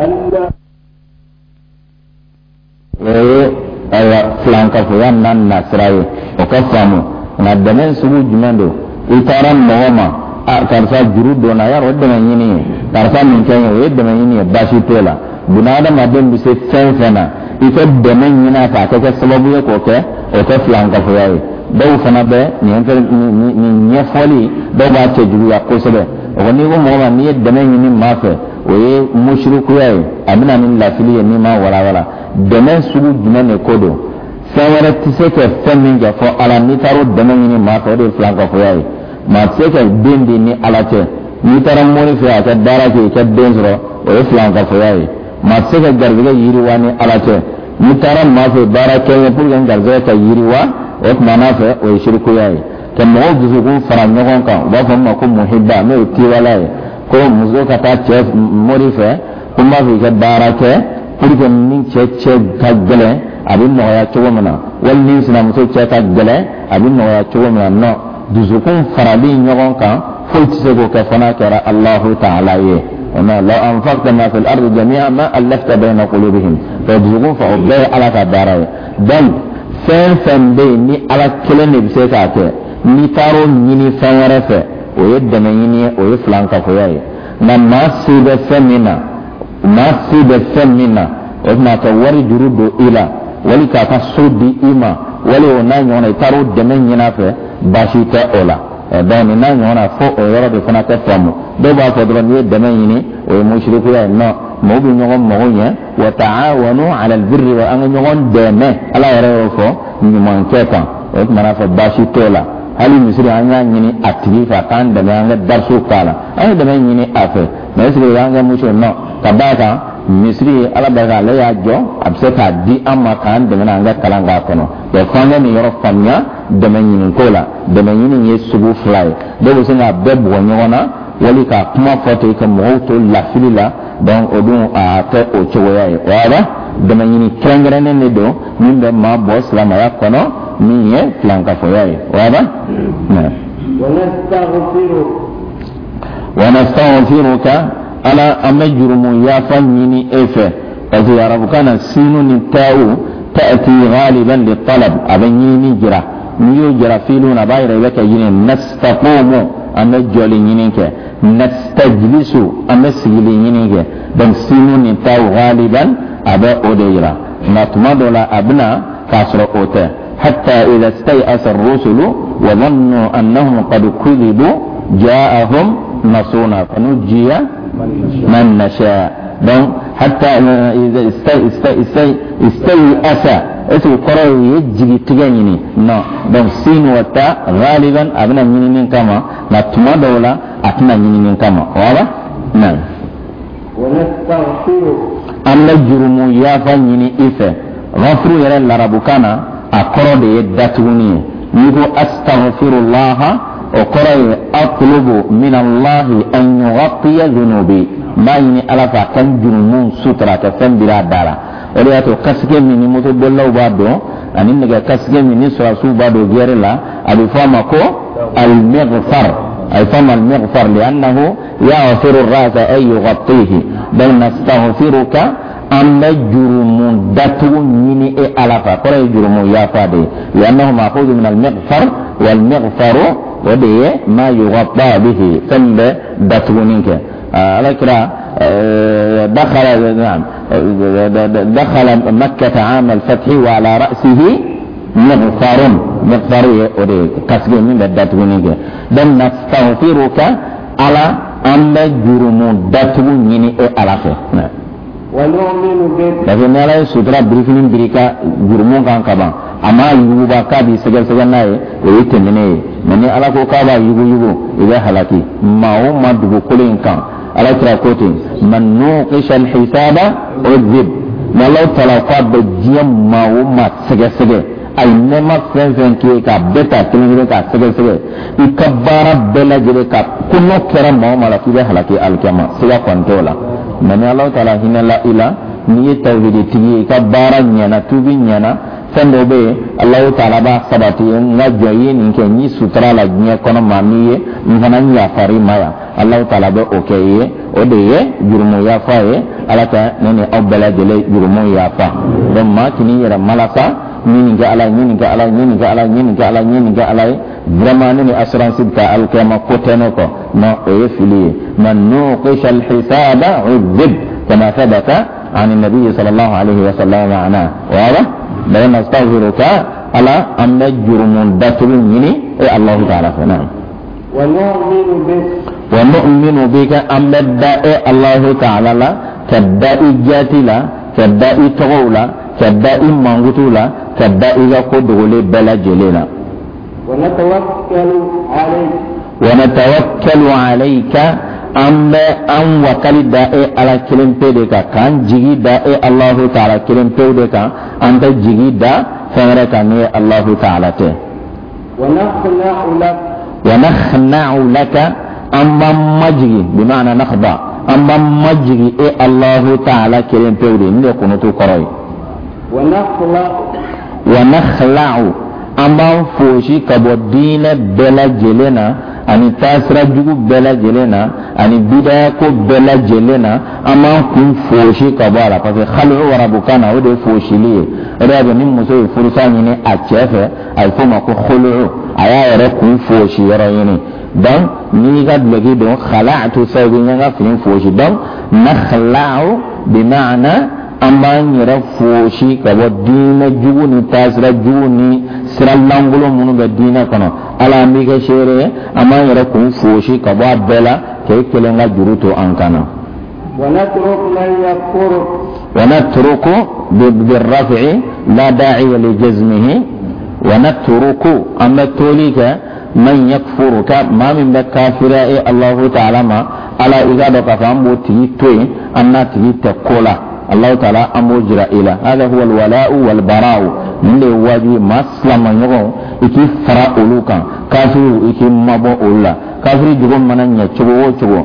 o ye ayiwa filankafoya na nasira ye o ka faamu nka dɛmɛ sugu jumɛn don i taara mɔgɔ ma a karisa juru donna yarɔ o dɛmɛ ɲini ye karisa min kɛ ye o ye dɛmɛ ɲini ye baasi t'o la bunadamaden bɛ se fɛn fɛn na i ka dɛmɛ ɲini a fɛ a kɛ kɛ sababu ye k'o kɛ o kɛ filankafoya ye dɔw fana bɛ nin nin ɲɛfɔli dɔw b'a cɛ juguya kosɛbɛ o ni ko mɔgɔ ma n'i ye dɛmɛ ɲini maa fɛ o ye musirikuya ye a bɛna ni lafili ye n'i ma walawala dɛmɛ sugu jumɛn de ko don fɛn wɛrɛ tɛ se ka fɛn min kɛ fɔ ala n'i taara o dɛmɛ ɲini maa fɛ o de ye filankafoya ye maa tɛ se ka den di ni ala cɛ n'i taara mɔni fɛ a ka baara kɛ i ka den sɔrɔ o ye filankafoya ye maa tɛ se ka garijɛgɛ yiriwa ni ala cɛ n'i taara maa fɛ baara kɛ ye pour que garijɛgɛ ka yiriwa o tuma n'a fɛ o ye shirikuya ye ka mɔgɔw dusukun fara ɲɔgɔn kan u b'a fɔ ma ko muhibba n'o ye tiwala ye ko muso ka taa cɛ mɔri fɛ ko n b'a fɛ i ka baara kɛ pour que ni cɛ cɛ ka gɛlɛn a bɛ nɔgɔya cogo min na wali ni sinamuso cɛ ka gɛlɛn a bɛ nɔgɔya cogo min na non dusukun farali ɲɔgɔn kan foyi tɛ se k'o kɛ fɔ n'a kɛra Allahu ta'ala ye ona la anfaqta ma fil ardi jami'an ma allafta bayna qulubihim fa dusukun fa o bɛɛ ye ala ka baara ye donc fɛn fɛn bɛ yen ni ala kelen de bɛ se k'a kɛ n'i taara o ɲini fɛn wɛrɛ fɛ o ye dɛmɛ ɲini ye o ye filankafoya ye nka maa se bɛ fɛn min na maa se bɛ fɛn min na o bɛna ka wari juru don i la wali k'a ka so di i ma wali o n'a ɲɔgɔn na i taara o dɛmɛ ɲini a fɛ baasi tɛ o la donc nin n'a ɲɔgɔn na fo o yɔrɔ de fana tɛ faamu dɔw b'a fɔ dɔrɔn n'i ye dɛmɛ ɲini o ye musirikuya ye non mɔgɔw bɛ ɲɔgɔn mago ɲɛ wa ta'awanu 'ala al-birri wa an ka ɲɔgɔn dɛmɛ ala yɛrɛ y'o fɔ ɲumankɛ kan o tuma na fɔ baasi t'o la hali misiri an y'a ɲini a tigi fɛ k'an dɛmɛ an ka dariso k'a la an ye dɛmɛ ɲini a fɛ mais est ce que an ka muso non ka d'a kan misiri ala barika ale y'a jɔ a bɛ se k'a di an ma k'an dɛmɛ an ka kalan k'a kɔnɔ donc f'an ka nin yɔrɔ faamuya dɛmɛ ɲini ko la dɛmɛ ɲini ye sugu fila ye dɔw bɛ se k'a bɛɛ bugɔ ɲɔgɔn na wali k'a kuma fɔ ten ka mɔgɔw to lafili la donc o dun a tɛ o cogoya ye wala dɛmɛ ɲini kɛrɛnkɛrɛnnen de don min bɛ maa bɔ silamɛya kɔnɔ min ye filankafoya ye wala wa nastaghfiruka ala an bɛ jurumu yafa ɲini e fɛ parce que arabukan na sinu ni tawu ta'ti ghaliban li talab a bɛ ɲini ni jira n'i y'o jira filu na a b'a yɛrɛ i bɛ ka ɲini nastaqumu an bɛ jɔli ɲini kɛ nastajlisu an bɛ sigili ɲini kɛ donc sinu ni tawu ghaliban a bɛ o de jira nka tuma dɔ la a bɛna k'a sɔrɔ o tɛ hatta idha stay'asa ar-rusulu wa dhannu annahum qad kudhibu ja'ahum nasruna fanujjiya man nasha donc hatta idha istay'asa est-ce que kɔrɔ ye jigi tigɛ ɲini non donc sin wa ta ghaliban a bɛna ɲinini kama nka tuma dɔw la a tɛna ɲinini kama wala non an bɛ jurumu yafa ɲini i fɛ ghafuru yɛrɛ larabukan na a kɔrɔ de ye datuguni ye n'i ko astaghfirullah o kɔrɔ ye atlubu min allahi an yughfiya dhunubi m'a ɲini ala fɛ a ka jurumu sutura ka fɛn bira da la o de y'a to kasike min ni moto bolilaw b'a dɔn ani nɛgɛ kasike min ni surasiw b'a dɔn gɛrɛ la a bɛ fɔ a ma ko al-maghfar a bɛ fɔ a ma al-maghfar li'annahu yaghfiru ar-ra'sa ay yughfihi bal nastaghfiruka amba jurumu datu nyini e alafa kore jurumu yafa de liannahu ma'khudhu min al-maghfar wal maghfaru wadi ma yughatta bihi sanda datu ninke ala kira dakhala na'am dakhala makkah 'am al-fath wa ala ra'sihi maghfarun maghfaru wadi kasbe min datu ninke dan nastaghfiruka ala amba jurumu datu nyini e alafa ونؤمن بك لكن لا سودرا بريفين بريكا جرمون كان كبا أما يوبا كابي سجل سجل ناي ويتمنى من على كوكابا يبو يبو إذا هلاكي ما هو ما دبو كلين كان على تراكوتين من نوقش الحساب عذب ما لو تلاقى بجيم ما هو ما سجل سجل أي نما فين فين كي كابتا تلين كا سجل سجل يكبارا بلا جري كاب كنو كرام ما هو ما لكي ده هلاكي الكيما سجل كنتولا من الله تعالى هنا لا إله نية توحيد تيجي كبارا نيانا توبي نيانا فندوبه الله تعالى با سباتي نجاين إنك ني سطرا لجنيا كنا مامية مهنا نيا فاري مايا الله تعالى با أوكيه وديه جرمو يافا على كا نني أبلا جلي جرمو يافا لما كني يرى ملاسا نينك على نينك على نينك على نينك على نينك على vraiment ni assurance ta alkama koteno ko ma oyefili man nuqish alhisaba udhib kama thabata عن النبي صلى الله عليه وسلم معنا واضح بين استغفرك على ان جرم دتل مني الله تعالى نعم ونؤمن بك ونؤمن بك ام الداء الله تعالى لا كداء جاتلا كداء تغولا كداء منغتولا كداء قدول بلا جليلا ونتوكل عليك ونتوكل عليك أما أن وكل داء على كلمة بيدك كان جيجي داء الله تعالى كلمة بيدك أنت جيجي داء فمرك ني الله تعالى ته ونخنع لك ونخنع لك أما مجيجي بمعنى نخضع أما مجيجي إيه الله تعالى كلمة بيدك ني كنتو قرأي ونخلع ونخلع أما فوشي كبو دين بلا جلنا أني تاسرا جوجو بلا جلنا أني بدايكو بلا جلنا أما كن فوشي كبالا ففي خلع وربكانا ودي فوشي لي رابع نمسوي فرسانيني أتشافة أي فما كو خلع أيا يركن فوشي يريني دون نيغاد لغي دون خلعت سيدي نيغا فين فوشي دون نخلع بمعنى أما يرى فوشي كبو دين جوني تاسرا جوني سرا لانغلو منو بدين كنا على ميغا شيري أما يرى كون فوشي كبو بلا كي كلنغا جروتو أنكنا ونترك من يكفرك ونترك بالرفع لا داعي لجزمه ونترك أما توليك من يكفرك ما من بكافراء الله تعالى ما على إذا فامبو تي توي أنا تي تقولا الله تعالى أمو جرائلا هذا هو الولاء والبراء من واجي ما سلام يغو إكي فراء أولوكا كافر إكي مبو أولا كافر جغم منان يچبو وچبو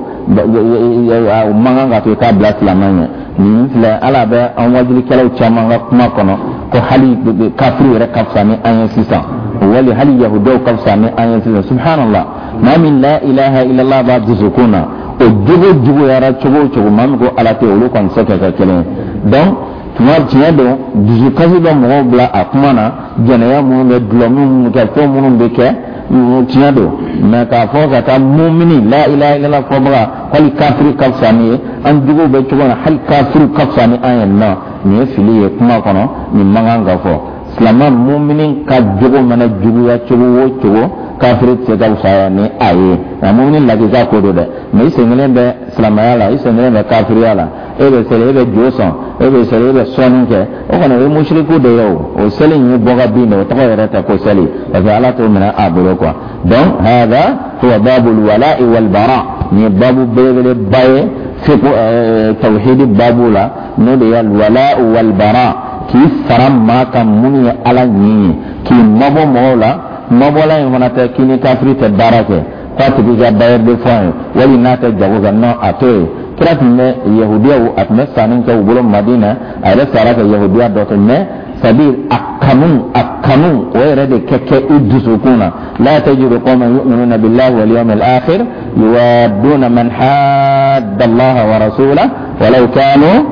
مغان غاتو كابلا سلامانيا نينفلا على با أمواجل كلاو چامان غاكما كنو كو حالي كافر يركفساني آيان سيسا ولي حالي يهودو كفساني آيان سيسا سبحان الله ما من لا إله إلا الله بعد سكونا o jogo jogo yara chogo chogo mam ko alate olu kon seka ka kelen donc tuma tiɲɛ don dusukasi bɛ mɔgɔw bila a kuma na jɛnɛya minnu bɛ dulɔ minnu kɛ fɛn minnu bɛ kɛ tiɲɛ don mɛ k'a fɔ ka taa mumini la ilaha illallah fɔbaga hali kafiri ka fisa ni ye an juguw bɛ cogo na hali kafiri ka fisa ni an yɛrɛ nɔ nin ye fili ye kuma kɔnɔ nin man kan ka fɔ silamɛ mumini ka jogo mana juguya cogo o cogo kafiri tɛ ka fisa ni a ye nka mumini lagisa ko do dɛ mɛ i sen kelen bɛ silamɛya la i sen kelen bɛ kafiriya la e bɛ seli e bɛ jo sɔn e bɛ seli e bɛ sɔnni kɛ o kɔni o ye musiriku de ye o o seli in ye bɔ ka bin de o tɔgɔ yɛrɛ tɛ ko seli parce que ala t'o minɛ a bolo quoi donc hada huwa babul wala'i wal bara nin ye babu belebeleba ye fiqh tawhidi babu la n'o de ye wala'u wal bara k'i fara maa kan minnu ye ala ɲini k'i mabɔ mɔgɔw la mabɔla in fana tɛ k'i ni kafiri tɛ baara kɛ k'a tigi ka bailleur de fonds ye wali n'a tɛ jago kɛ non a to ye kira tun bɛ yahudiyaw a tun bɛ sanni kɛ u bolo madina a yɛrɛ sara kɛ yahudiya dɔ kɛ mais c'est-à-dire a kanu a kanu o yɛrɛ de kɛ kɛ i dusukun na la tajidu qawman yu'minuna billahi wal yawmil akhir yuwadduna man hadda Allah wa rasulahu walau kanu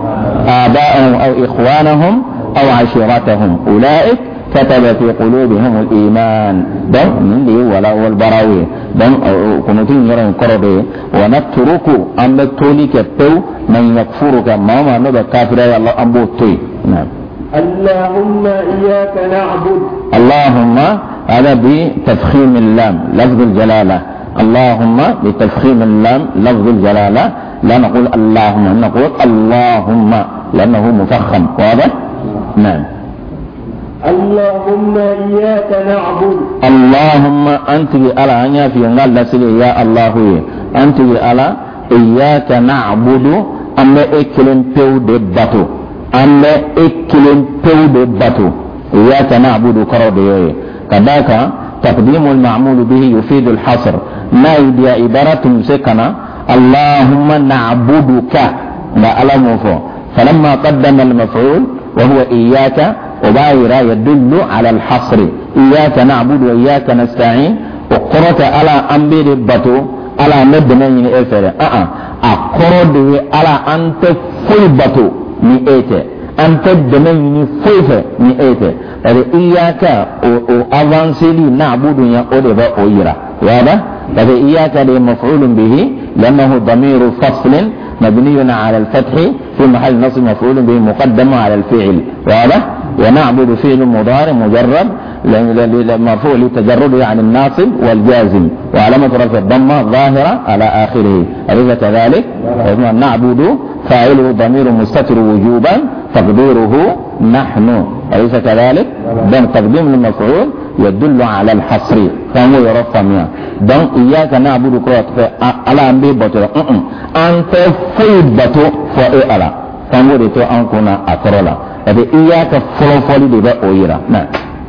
آباءهم أو إخوانهم أو عشيرتهم أولئك كتب في قلوبهم الإيمان دم من لي ولا والبراوي دم كنتين يرون كرده ونترك أن توليك تو من يكفرك ما ما نبى كافر يا الله أبو توي. نعم. اللهم إياك نعبد. اللهم هذا بتفخيم اللام لفظ الجلالة. اللهم بتفخيم اللام لفظ الجلالة، لا نقول اللهم، نقول اللهم لأنه مفخم. واضح؟ نعم. اللهم إياك نعبد. اللهم أنت على أنيا في نال لسلي يا الله أنت على إياك نعبد أما إكلم بيو دباتو أما إكلم بيو دباتو إياك نعبد كردي كذاك تقديم المعمول به يفيد الحصر ما يدي عبارة سكنة اللهم نعبدك لا ألمفو فلما قدم المفعول وهو إياك وبايرا يدل على الحصر إياك نعبد وإياك نستعين وقرأت على أمبير البطو على مدنين إفر أه أقرأت على أنت فل بطو من إيته أنت دنين فل من إيته هذا إياك وأفانسلي نعبد يا أولي أويرا واضح؟ هذا إياك مفعول به لأنه ضمير فصل مبني على الفتح في محل نصب مفعول به مقدم على الفعل. واضح؟ ونعبد فعل مضارع مجرد مرفوع لتجرده عن الناصب والجازم وعلامة رفع الضمة ظاهرة على آخره. أليس كذلك؟ نعبد فاعله ضمير مستتر وجوبا تقديره نحن. أليس كذلك؟ بل تقديم المفعول يدل على الحصر فهو يرفع منها. دون إياك نعبد على أنبي بطر أنت فيد بطر فإعلا فهو رتو أنكونا أكرولا. هذا إياك فلوفولي لبا أويرا. نعم.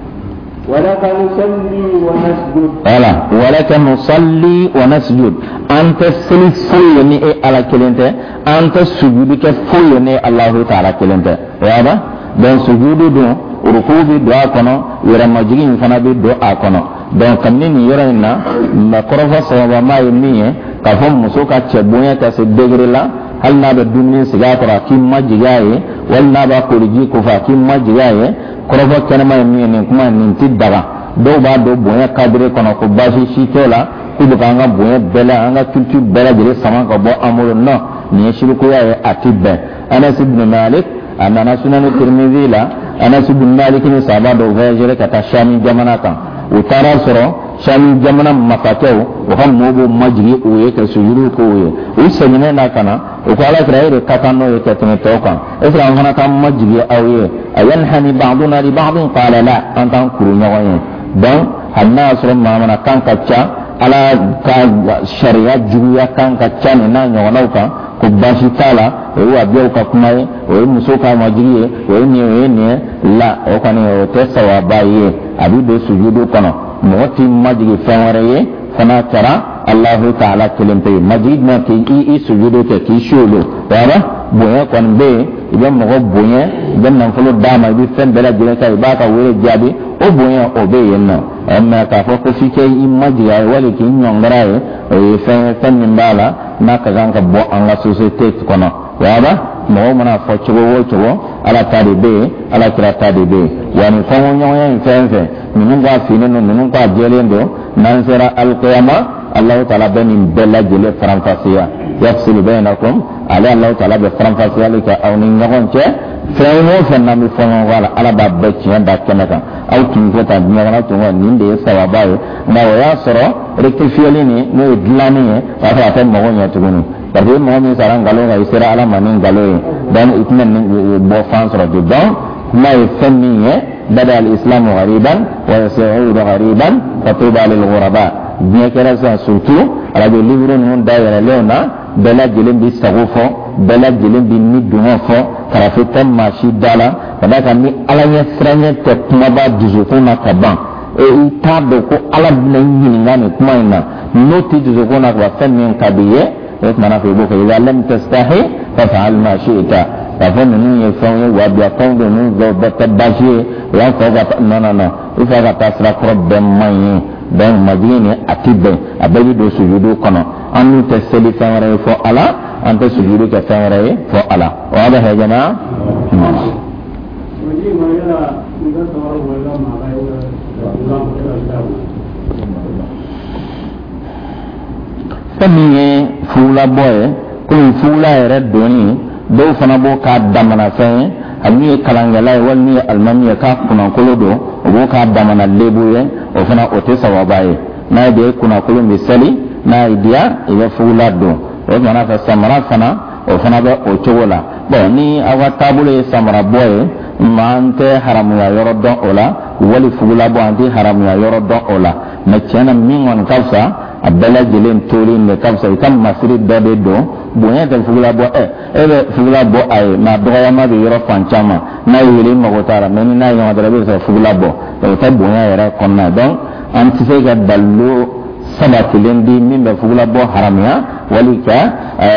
ولك نصلي ونسجد. ألا ولك نصلي ونسجد أنت سلي فلني على كلمته أنت سجودك فلني الله تعالى كلمته. هذا دون سجود دون ركوع دعاء كنا يرمجين فنا بدعاء كنا دون كمني يرينا ما كرفا سوا ما يميه كفهم مسوكا تبوني كسدغرلا هل نابا دمني سجاترا كم مجيئة ولا نابا كورجي كفا كم مجيئة كرفا كنما يميه نكما ننتدغا دو با دو بوني كادري كنا كباشي شيكولا kubuka anga bonye bela anga culture bela jere sama ka bo amul no ni shirku ya atibbe Anas ibn Malik anana sunan Tirmidhi la Anas ibn Malik ni sahaba do voyagere kata Shami jamana kan utara soro Shami jamana makatau wa ham nobo majri uye ka sujuru ko uye usanyene na kana ukala kraire katano ye katene toka isra ngana kam majri awye ayanhani ba'duna li ba'd qala la antan kurunya waye dan hanna soro mamana kan kacha ala ka sharia juya kan kacha na nyonau kan ko bashi tala o wa biyo ka kuma o muso ka majriye o ni o ni la o kan o tesa wa baye abi do sujudu kono moti majri fawaraye fana tara Allah ta'ala kelimpe majid na ki i sujudu ke ki shulu wala boye kon be ibam mo boye ben nan fulo dama bi fen bela jere kay ba ka wure jabi o boye o be yenno amma ka fo ko fike immaji ay wala ki nyongaraye o fen fen mbala na ka ganka bo an la société kono wala mo mana fo chugo wo chugo ala tadi be ala kira tadi be yani fo nyoya fen fen minun ga fini no minun ga jelendo nan sera al qiyamah Allah Ta'ala benin bella jele franfasiya yafsilu bainakum ala Allah Ta'ala be franfasiya lika aw ni ngon che feno fenna mi fono wala ala ba becci da kenaka aw kin ko ta nyana to ngon ninde sawaba na waya soro rectifier ni no dilani fa fa ta mo nya to gunu parce mo mi sarang galo ga isra ala manin galo dan itnen bo fan soro do don ma fenni bada al-islam ghariban wa yas'ud ghariban fatuba lil ghuraba bien kera sa surtout ala de livre non daira leona bela jelen bi sagofo bela jelen bi ni dungo fo kara fetam mashi dala kada kan ni ala nya sranya te kuma ba duzuko na kaban e ita do ko ala na yini ngani kuma ina noti duzuko na kwa femin kabiye et mana fe bo ka lam tastahi fa fa'al ma shi'ta fa fanu ni yefon wa bi akondo ni zo bata baje ya ko ga no no no ifa ga tasra problem mai dan madine atibe abeli do sujudu kono anu te seli fawre fo ala anta sujudu ka fere fo ala wa da he jama famiye fula boy ko fula yere doni do fana bo ka damana fe ami kalangala wal almani ka kuna kolodo bo ka damana lebuye o fana o te sawabaye na de kuna kolo misali na idia ibe fula do o mana fa samara fana o fana be o chogola bo ni awa tabule samara boy mante haramu ya yoro don ola wali fula bo anti haramu ya yoro don ola na chena mingon kafsa abela jelen tori ne kafsa kam masiri dode do bonya ta fula bo e ebe fula bo ay na doya ma be yoro fanchama na yele magotara men na yo madara be sa fula bo to ta bonya yara konna don anti fe ga ballo sabatilen di min be fula bo haramia wali ka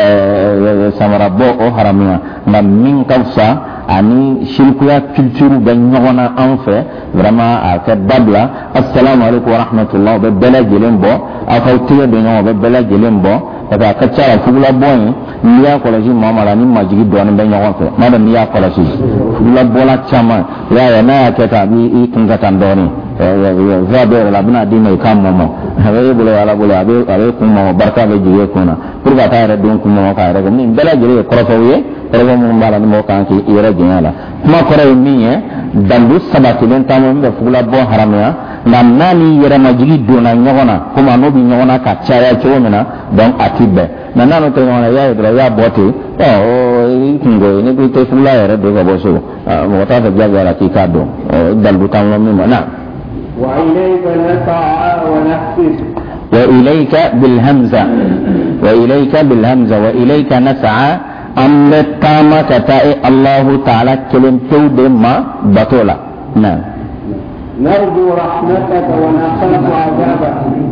samara bo o haramia na min kafsa ani shirkuya culture ga nyogona en fait vraiment a fait babla assalamu alaykum wa rahmatullah be bela jelen bo aka tiya de nyo be bela jelen bo daga ka cara fugula boy niya ko la ji mamala ni majigi do ne be nyogon fe madam niya ko la ji fugula bola chama ya ya na ka ta bi i kunga tan do ni ya be la bina di mai kam momo hawe bolo ala bolo abe abe kun mo barka be jiye kuna pour ba ta re don kun mo ka re ko min bela jere ko so ye ko mo mbala ni mo kan ki ira jingala kuma ko re mi ye dandu sabati len tamon be fugula bo haramya nam nani yere majigi do na nyogona kuma no bi nyogona ka chaya chomena don atibe na nano to ngona ya idra ya bote o kingo ni bi te fula yere do ga boso mo ta fa jaga la ki kado dandu tamon mi na وإليك نسعى ونحسب وإليك بالهمزة وإليك بالهمزة وإليك نسعى أن تاما كتائي الله تعالى كلم تود ما بطولة نعم نرجو رحمتك ونخاف عذابك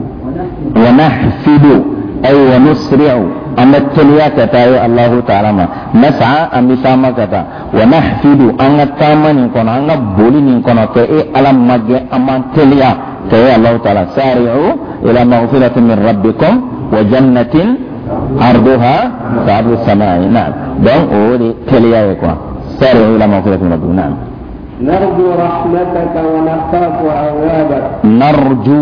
ونحسب أي ونسرع أما التليا كتائي الله تعالى ما نسعى أم تاما كتا ونحسب أن تاما نكون أن بولي نكون كأي ألم مجي أما تليا كأي الله تعالى سارعوا إلى مغفرة من ربكم وجنة عرضها كعرض السماء نعم دون أولي تليا يكون سارعوا إلى مغفرة من ربكم نعم نرجو رحمتك ونخاف عذابك نرجو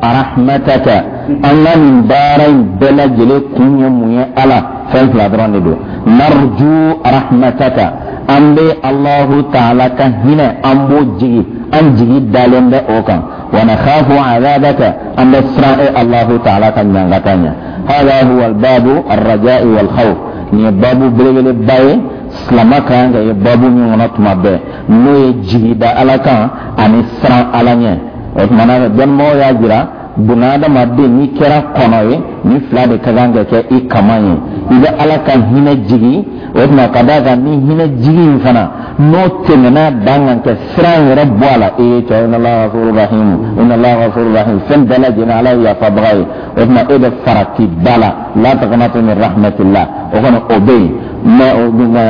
رحمتك أنا من دارين بلجل كن يمي ألا فالفلا دران دو نرجو رحمتك أمبي الله تعالى كهنا أمبو جيب أم جيب دالين دا أوكا ونخاف عذابك أم إسراء الله تعالى كن هذا هو الباب الرجاء والخوف ni babu bregele baye slama kan ga babu mi wona tuma be no ye jigida alaka ani sran alanya o mana don mo ya jira bunada madde ni kera konoye ni flade kazanga ke i kamanye ida alaka hina jigi o na kadaga ni hina jigi fana no temena dangan ke sran rabbala e to inna allaha ghafurur rahim inna allaha ghafurur rahim fan dalajina ala ya fabghay o na ida farati bala la taqnatu min rahmatillah o kono obey ma o binna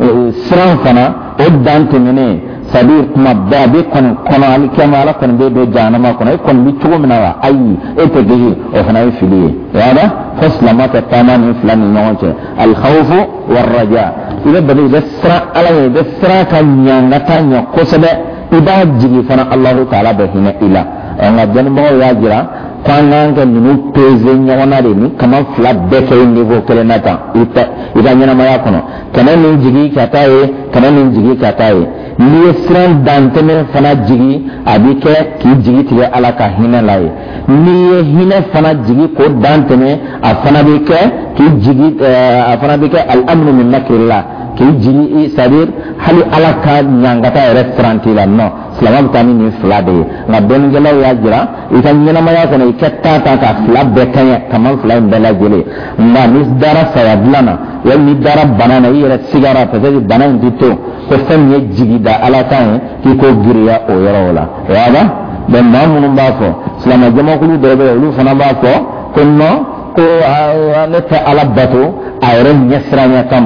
sran fana o dante mene sadir kuma babe kon kono ali kamala kon be do janama kon kon bi tugo mina ayi e te geji o fana e filiye yada faslama ta tamani flani nonche al khawf war raja ila bali dasra ala dasra kan nyanga tanya kosabe ida jigi fana allah taala be hina ila nga janbo ya jira kwananga minu peze nyona de ni kama flat beke niveau kelenata ita ida nyana maya kono kana ni jigi kataye kana ni jigi kataye ni esran dantene fana jigi abike ki jigi tiye alaka hina lai ni hina fana jigi ko dantene afana bike ki jigi afana bike al amnu min makrillah ki jigi sadir hali alaka nyangata restaurant la no selama tani ni flade na don gela ya jira ita nyana maya kono iketta ta ta flab bekanya kaman flame bela jele na ni dara sayadlana wa ni dara banana ira sigara ta jadi banana dito ko fanye jigida ala tan ki ko giriya o yorola wala ben mamunu bafo selama jama kulu debe lu fana bafo kunno ko ala ta ala bato ayre nyesranya kama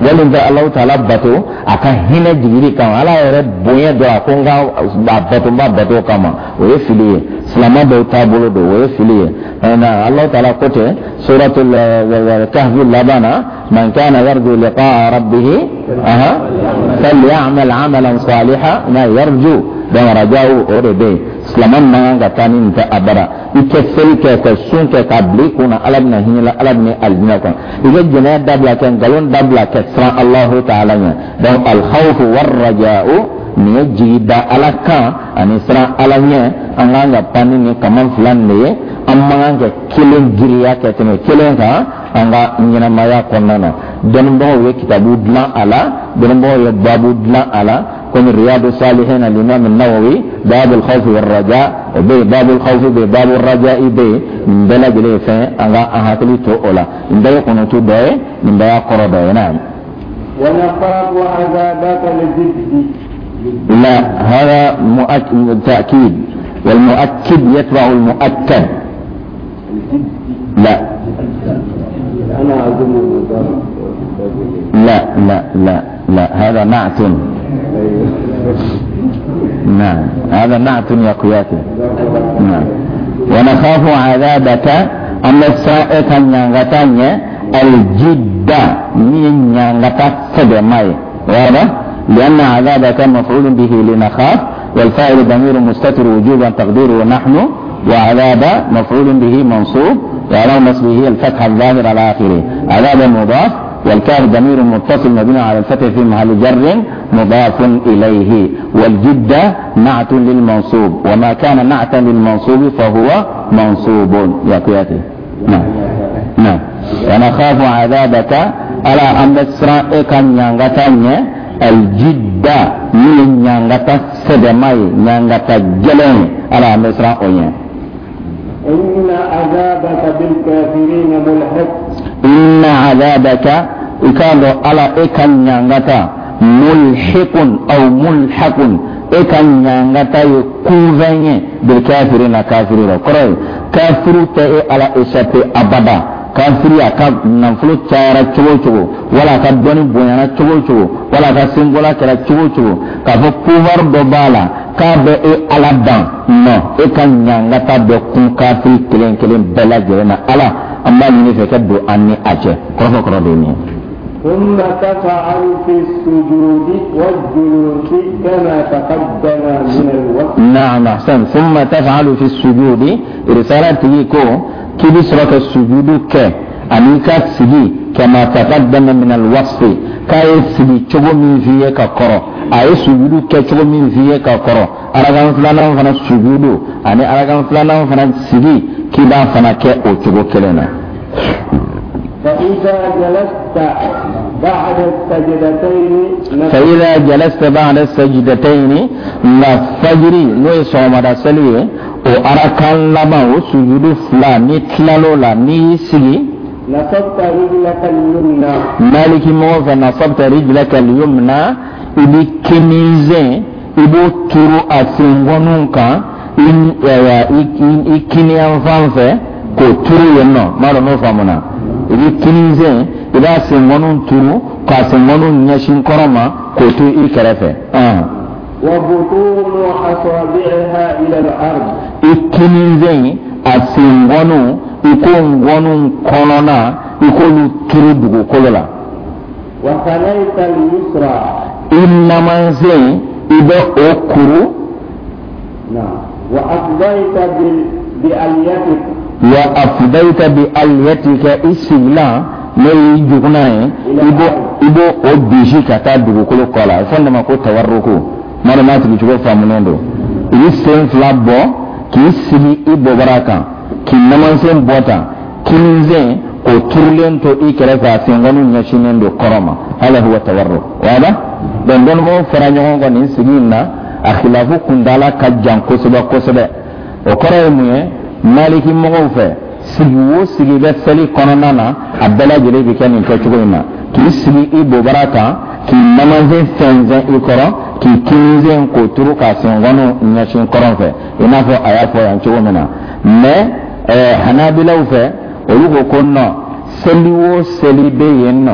walin da Allah ta'ala bato aka hina jigiri kan ala yare boye do akonga bato ba bato kama o yefili salama do tabolo do o yefili ana Allah ta'ala kote suratul kahf labana man kana yarju liqa'a rabbih aha falyamal 'amalan salihan ma yarju dan rajau orebe selaman manga tanin ta abara ike selke ko sunke kabli kuna alabna hinila alabni aljina kan ige jena dabla kan galon dabla ka sa Allah ta'ala nya dan al khawf war rajau ni jida alaka ani sra alanya anganga panini kaman flan ne amma nga kilen giriya ka tene kilen ka anga nyina maya konnana dan bo we kitabu dlan ala dan bo ye babu dlan ala كن رياض الصالحين الإمام النووي باب الخوف والرجاء بي باب الخوف بي باب الرجاء بي من بلد لي فين أنا أهاتلي تو أولا من بيا كنتو باي من بيا قرب نعم ونخاف عذابك الجد لا هذا مؤكد تأكيد والمؤكد يتبع المؤكد لا أنا أظن لا لا لا لا هذا نعت نعم هذا نعت يا قياتي نعم ونخاف عذابك أما السائق ينغتاني الجدة من ينغتا سبماي واضح لأن عذابك مفعول به لنخاف والفاعل ضمير مستتر وجوبا تقديره نحن وعذاب مفعول به منصوب وعلى نصبه الفتح الظاهر على آخره عذاب مضاف والكاف ضمير متصل مبني على الفتح في محل جر مضاف إليه والجدة نعت للمنصوب وما كان نعتا للمنصوب فهو منصوب يا قياتي نعم نعم ونخاف عذابك على أن إسرائيل ينغتاني الجدة من ينغتا سدماي ينغتا جلين على أن إسرائيل إن عذابك بالكافرين ملحق إن عذابك إكادو على إكان ينغتا ملحق أو ملحق إكان ينغتا يكوفين بالكافرين كافرين قرأي كافر تأي على إسابة أبدا كافر يكاد نفلو تارا چوو چوو ولا كدوني بويانا چوو چوو ولا كسنغولا كلا چوو چوو كافو كوفر دوبالا كابه إي على دان نو إكان ينغتا بكون كافر كلين كلين بلا جرنا على أما نفكد أني أجي كرفو كرفوني ثم تفعل في السجود والجلوس كما تقدم من الوقت نعم أحسن ثم تفعل في السجود رسالة يكو كي بسرك السجود ك أنيكا سجي كما تقدم من الوصف كاي سجي چغو من فيه كقرو أي سجود ك چغو من فيه كقرو أرغان فلانا فنا سجود أني أرغان فلانا فنا سجي كي با فنا ك أو چغو كلنا فإذا جلست بعد السجدتين فإذا جلست بعد السجدتين نفجري نوي صومدا سلوي او أركان لما وسجود فلاني تلالولا نيسي نصبت رجلك اليمنى مالك موفى نصبت رجلك اليمنى إبي كنيزي إبو ترو أسنغنونكا إن إكيني أنفانفة كو ترو ينو مالو نوفامنا إذا كنيزة إذا سنغنون ترو كاسنغنون نشين كرما كوتو إكرفة آه. وبطون أصابعها إلى الأرض إكنيزة أسنغنون إكونغنون كونونا إكونو ترو دغو كولولا وخليت اليسرى إنما زي إذا أكرو نعم وأفضيت بأليتك وأفضيت بأليتك إسفلا لي جغناي إبو إبو أبيشي كتا دغو كولو كولا فندما كو توركو ماذا ما تجي تشوف فامنوندو إسفن فلابو كي سلي إبو براكا كي نمانسين بوتا كي نزين كو ترلين تو إكرفا سنغنو نشينين دو كرما هذا هو التورك وهذا دون دون مو فرانيون غنين سنين أخلافو كندالا كجان كسبا كسبا وكرا يمي maliki mɔgɔw fɛ sigi o sigi bɛ seli kɔnɔna na a bɛɛ lajɛlen bɛ kɛ nin kɛcogo in na k'i sigi i bobara kan k'i namazen fɛnzɛn i kɔrɔ k'i kinizɛn k'o turu k'a senkɔnɔ ɲɛsin kɔrɔn fɛ i n'a fɔ a y'a fɔ yan cogo min na mɛ ɛɛ hanabilaw fɛ olu ko ko nɔ seli o seli bɛ yen nɔ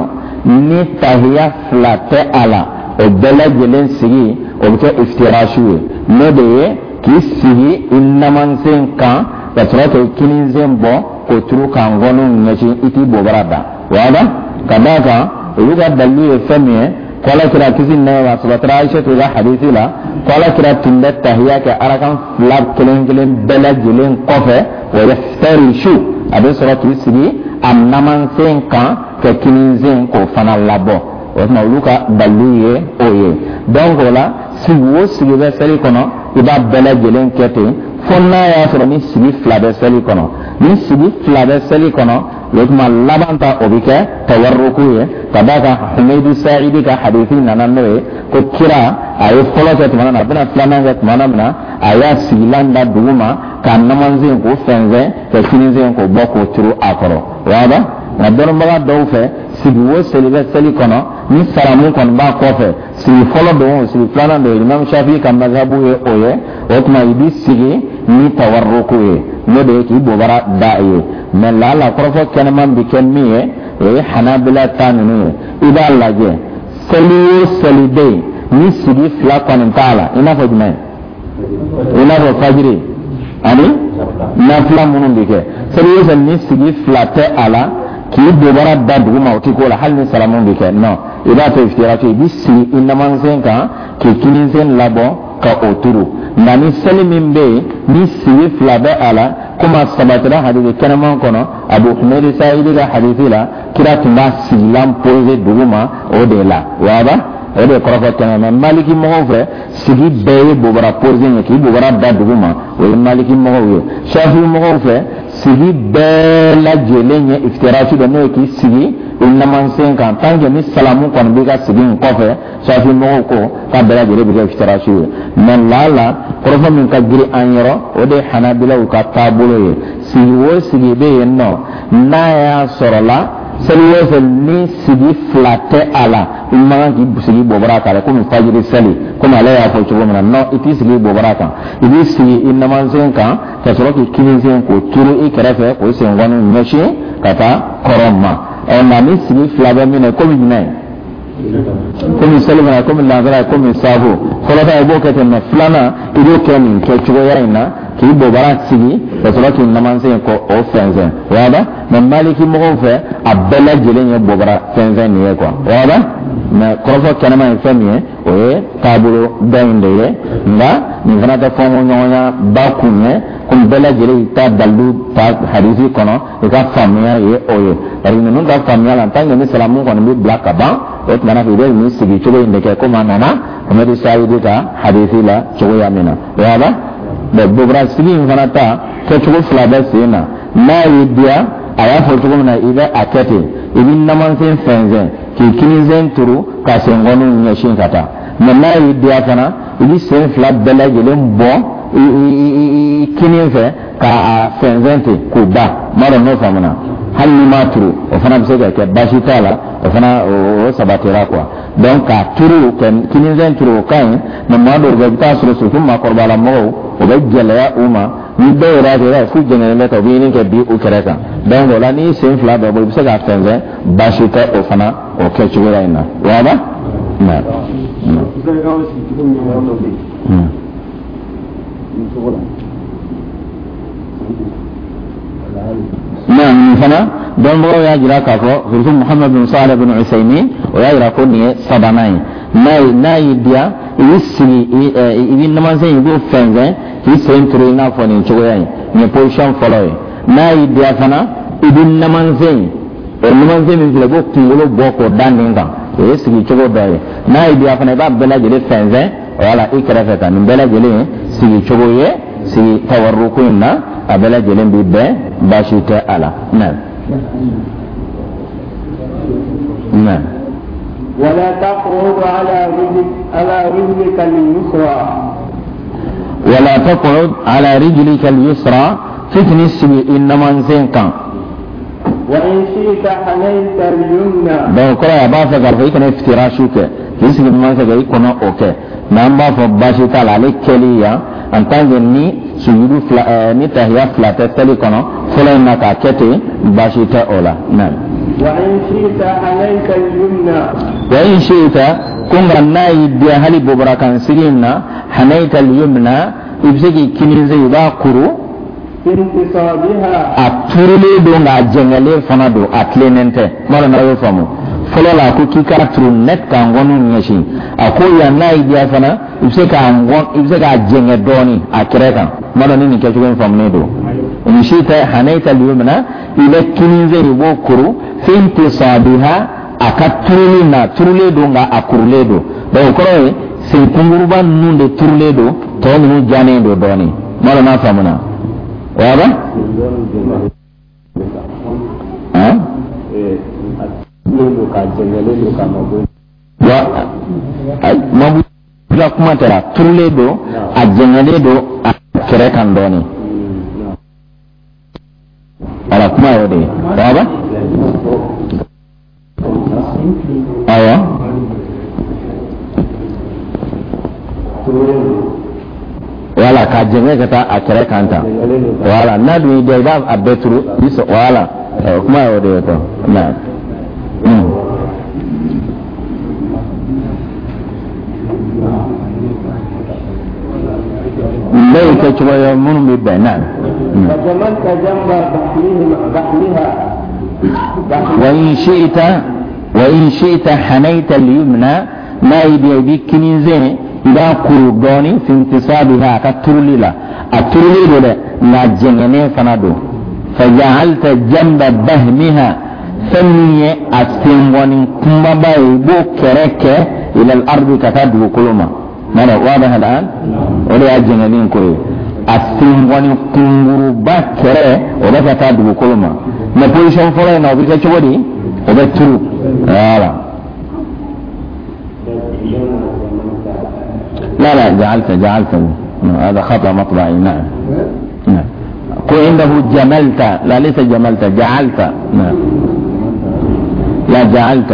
ni tahiya flate ala o bela jelen sigi o ke iftirashu no de ki sigi innaman sen kan da troto kinin zembo ko turu kan gonu ngachi iti bobarada wada kadaka yuga dalli famiye qala kira kizin na wa sabatra aisha to ga hadithi la qala kira tinda tahiya ke arakan flab kelen kelen bela jelen kofe wa yaftarishu abe suratu sigi annaman sen kan ke kinin zen ko fana labo o ma luka dalli ye oye donc la siwo sigi be seli kono iba bela jelen kete fonna ya sɔrɔ ni sigi fila bɛ seli kɔnɔ ni sigi fila bɛ seli kɔnɔ o tuma laban ta o bɛ kɛ tawarruku ye ka d'a kan Humaydu Sa'idi ka hadithi nana n'o ye ko kira a ye fɔlɔ kɛ tuma na a bɛna filanan kɛ tuma min na a y'a sigilan da dugu ma ka namanzen k'o fɛnsɛn ka kinizen k'o bɔ k'o turu a kɔrɔ waba nka dɔnnibaga dɔw fɛ sigi o seli bɛ seli kɔnɔ ni saramu kɔni b'a kɔfɛ sigi fɔlɔ don o sigi filanan don Imam Shafi'i ka mazhabu ye o ye o tuma i bɛ sigi ni tawarruku ye n'o de ye k'i bobara da ye mais lala kɔrɔfɔ kɛnɛman bi kɛ min ye o ye Hanabila ta ninnu ye i b'a lajɛ seli o seli bɛ yen ni sigi fila kɔni t'a la i n'a fɔ jumɛn i n'a fɔ fajiri ani nafila minnu bɛ kɛ seli o seli ni sigi fila tɛ a la k'i bobara da dugu ma o tɛ k'o la hali ni salamu bɛ kɛ non i b'a to iftiratu i bɛ sigi i namansen kan k'i kinisen labɔ ka o turu nka ni seli min bɛ yen ni sigi fila bɛ a la komi a sabatira hadithi kɛnɛman kɔnɔ Abu Humaydu Sa'idi ka hadithi la kira tun b'a sigilan pose dugu ma o de la waba o de kɔrɔfɔ kɛnɛ mɛ Maliki mɔgɔw fɛ sigi bɛɛ ye bobara pose ye k'i bobara da dugu ma o ye Maliki mɔgɔw ye Shafi'i mɔgɔw fɛ sigi bɛɛ lajɛlen ye iftiratu de n'o ye k'i sigi i namansen kan tant que ni salamu kɔni b'i ka sigi in kɔfɛ Shafi'i mɔgɔw ko k'a bɛɛ lajɛlen bɛ kɛ iftiratu ye mais lala kɔrɔfɔ min ka girin an yɔrɔ o de ye Hanabilaw ka taabolo ye sigi o sigi bɛ yen nɔ n'a y'a sɔrɔ la seli o seli ni sigi fila tɛ a la i man kan k'i sigi bobara kan komi fajiri seli komi ale y'a fɔ cogo min na non i t'i sigi bobara kan i b'i sigi i namansen kan ka sɔrɔ k'i kinisen k'o turu i kɛrɛfɛ k'o senkɔni ɲɛsin ka taa kɔrɔ ma ɔ nka ni sigi fila bɛ min na komi jumɛn komi seli mana komi lansara komi saafo fɔlɔ ta i b'o kɛ ten mɛ filanan i b'o kɛ nin kɛ cogoya in na k'i bobara sigi ka sɔrɔ k'i namansen kɔ o fɛnsɛn waba mɛ Maliki mɔgɔw fɛ a bɛɛ lajɛlen ye bobara fɛnsɛn nin ye quoi waba mɛ kɔrɔfɔ kɛnɛma ye fɛn min ye o ye taabolo dɔ in de ye nka nin fana tɛ fɔnɲɔgɔnya ba kun ye komi bɛɛ lajɛlen y'i ta dalilu ta hadisi kɔnɔ i ka faamuya ye o ye bari ninnu ka faamuya la tant que ni salamu kɔni bɛ bila ka ban o tuma na i bɛ nin sigi cogo in de kɛ komi a nana Humaydu Sa'idi ka hadisi la cogoya min na waba mɛ bobara sigi in fana ta kɛcogo fila bɛ sen na n'a y'i diya a y'a fɔ cogo min na i bɛ a kɛ ten i bɛ namansen fɛnsɛn k'i kinisen turu ka senkɔniw ɲɛsin ka taa mɛ n'a y'i diya fana i bɛ sen fila bɛɛ lajɛlen bɔ i kini fɛ k'a fɛnsɛn ten k'o da m'a dɔn n'o faamuna hali n'i m'a turu o fana bɛ se ka kɛ baasi t'a la o fana o sabatira quoi donc k'a turu ka kinisen turu o ka ɲi mɛ maa dɔw bɛ i bɛ taa sɔrɔ surtout maakɔrɔbala mɔgɔw o bɛ gɛlɛya u ma ni bɛɛ yɛrɛ y'a kɛ i b'a ye f'u jɛngɛnen bɛ ka u bɛ ɲini kɛ bi u kɛrɛ kan donc o la n'i sen fila bɛɛ bɔ i bɛ se k'a fɛnsɛn baasi tɛ o fana o kɛ cogoya in na waba mɛ. non nin fana dɔnbagaw y'a jira k'a fɔ surtout Muhammad bin Salih bin Usaymin o y'a jira ko nin ye sabanan ye n'a ye n'a y'i diya i bɛ sigi i bɛ namansen i b'o fɛnsɛn k'i sen turu i n'a fɔ nin cogoya in nin ye position fɔlɔ ye n'a y'i diya fana i bɛ namansen o namansen min filɛ i b'o kunkolo bɔ k'o da nin kan o ye sigi cogo dɔ ye n'a y'i diya fana i b'a bɛɛ lajɛlen fɛnsɛn wala i kɛrɛfɛ kan nin bɛɛ lajɛlen sigi cogo ye sigi tawarruku in na a bɛɛ lajɛlen bi bɛn baasi tɛ a la naam naam. ولا تقعد على رجلك على رجلك اليسرى ولا تقعد على رجلك اليسرى فتن السبي إنما نسينك وإن شئت حنيت اليمنى donc kɔrɔ a b'a fɛ k'a fɔ i kana iftirashu kɛ k'i sigi ɲuman fɛ k'i kɔnɔ o kɛ n'an b'a fɔ baasi t'a la ale kɛli yan en tant que ni sujudu fila ni tahiya fila tɛ seli kɔnɔ fɔlɔ in na k'a kɛ ten baasi tɛ o la naam. وإن شئت عليك اليمنى وإن شئت كن غناي بهل ببركان سرينا حنيت اليمنى إبسكي كنيزي باكرو في انتصابها أترلي دون أجنالي فنادو أتليننت مرنا يفهمو فلولا كو كيكا ترو نت كانغونو نيشي أكو يناي بيا فنا إبسكا أنغون إبسكا أجنال دوني أكريكا مرنا نيكا فهمنيدو إن شئت حنيت اليمنى إلى كنيزي باكرو في انتصابها akaturule na turule do nga akurule do ba ko re sin kunguruba nunde turule do to ni jane do doni mala na famuna waba ha eh do ka jengele do ka mabu wa ay mabu la kuma tara turule do a jengele do akere kan doni ala kuma yode waba ayo wala ka jenge kata akere kanta wala nadu de ba abetru iso wala kuma yo de to na lay ka chwa yo mun mi benan فجملت جنب بحرها وإن شئت وإن شئت حنيت اليمنى ما يدي بكني زين إذا كردوني في انتصابها كترلي لا أترلي ولا ناجنني فنادو فجعلت جنب بهمها ثانية أستنغوني كما بايبو كرك إلى الأرض كتادو كلما ماذا واضح الآن ولا أجنني كري أستنغوني كنغرو باكرة ولا كتادو كلما na position fora na obika chobodi obe true wala لا لا جعلت جعلت هذا خطأ مطبعي نعم نعم كو عنده جملت لا ليس جملت جعلت نعم لا جعلت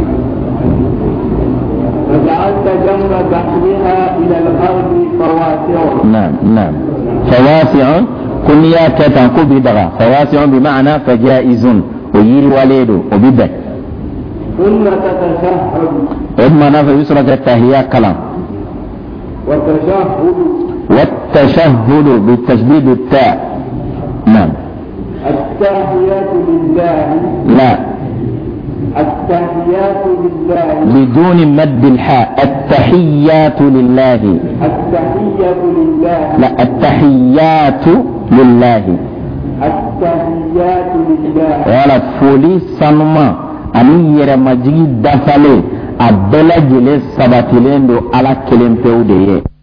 وجعلت جنب بحرها إلى الأرض فواسع نعم نعم فواسع كنيا كتنكو بدغا فواسع بمعنى فجائز ويري واليدو وبيبك ثم تتشهد إما نفع يسرة التهيئة كلام والتشهد والتشهد بالتشديد التاء نعم التحيات لله لا التحيات لله بدون مد الحاء التحيات لله التحية لله لا التحيات لله التحيات لله ولا فولي سنما أمير مجيد دفلي أبلا جلس سباتلين دو على كلمة وديه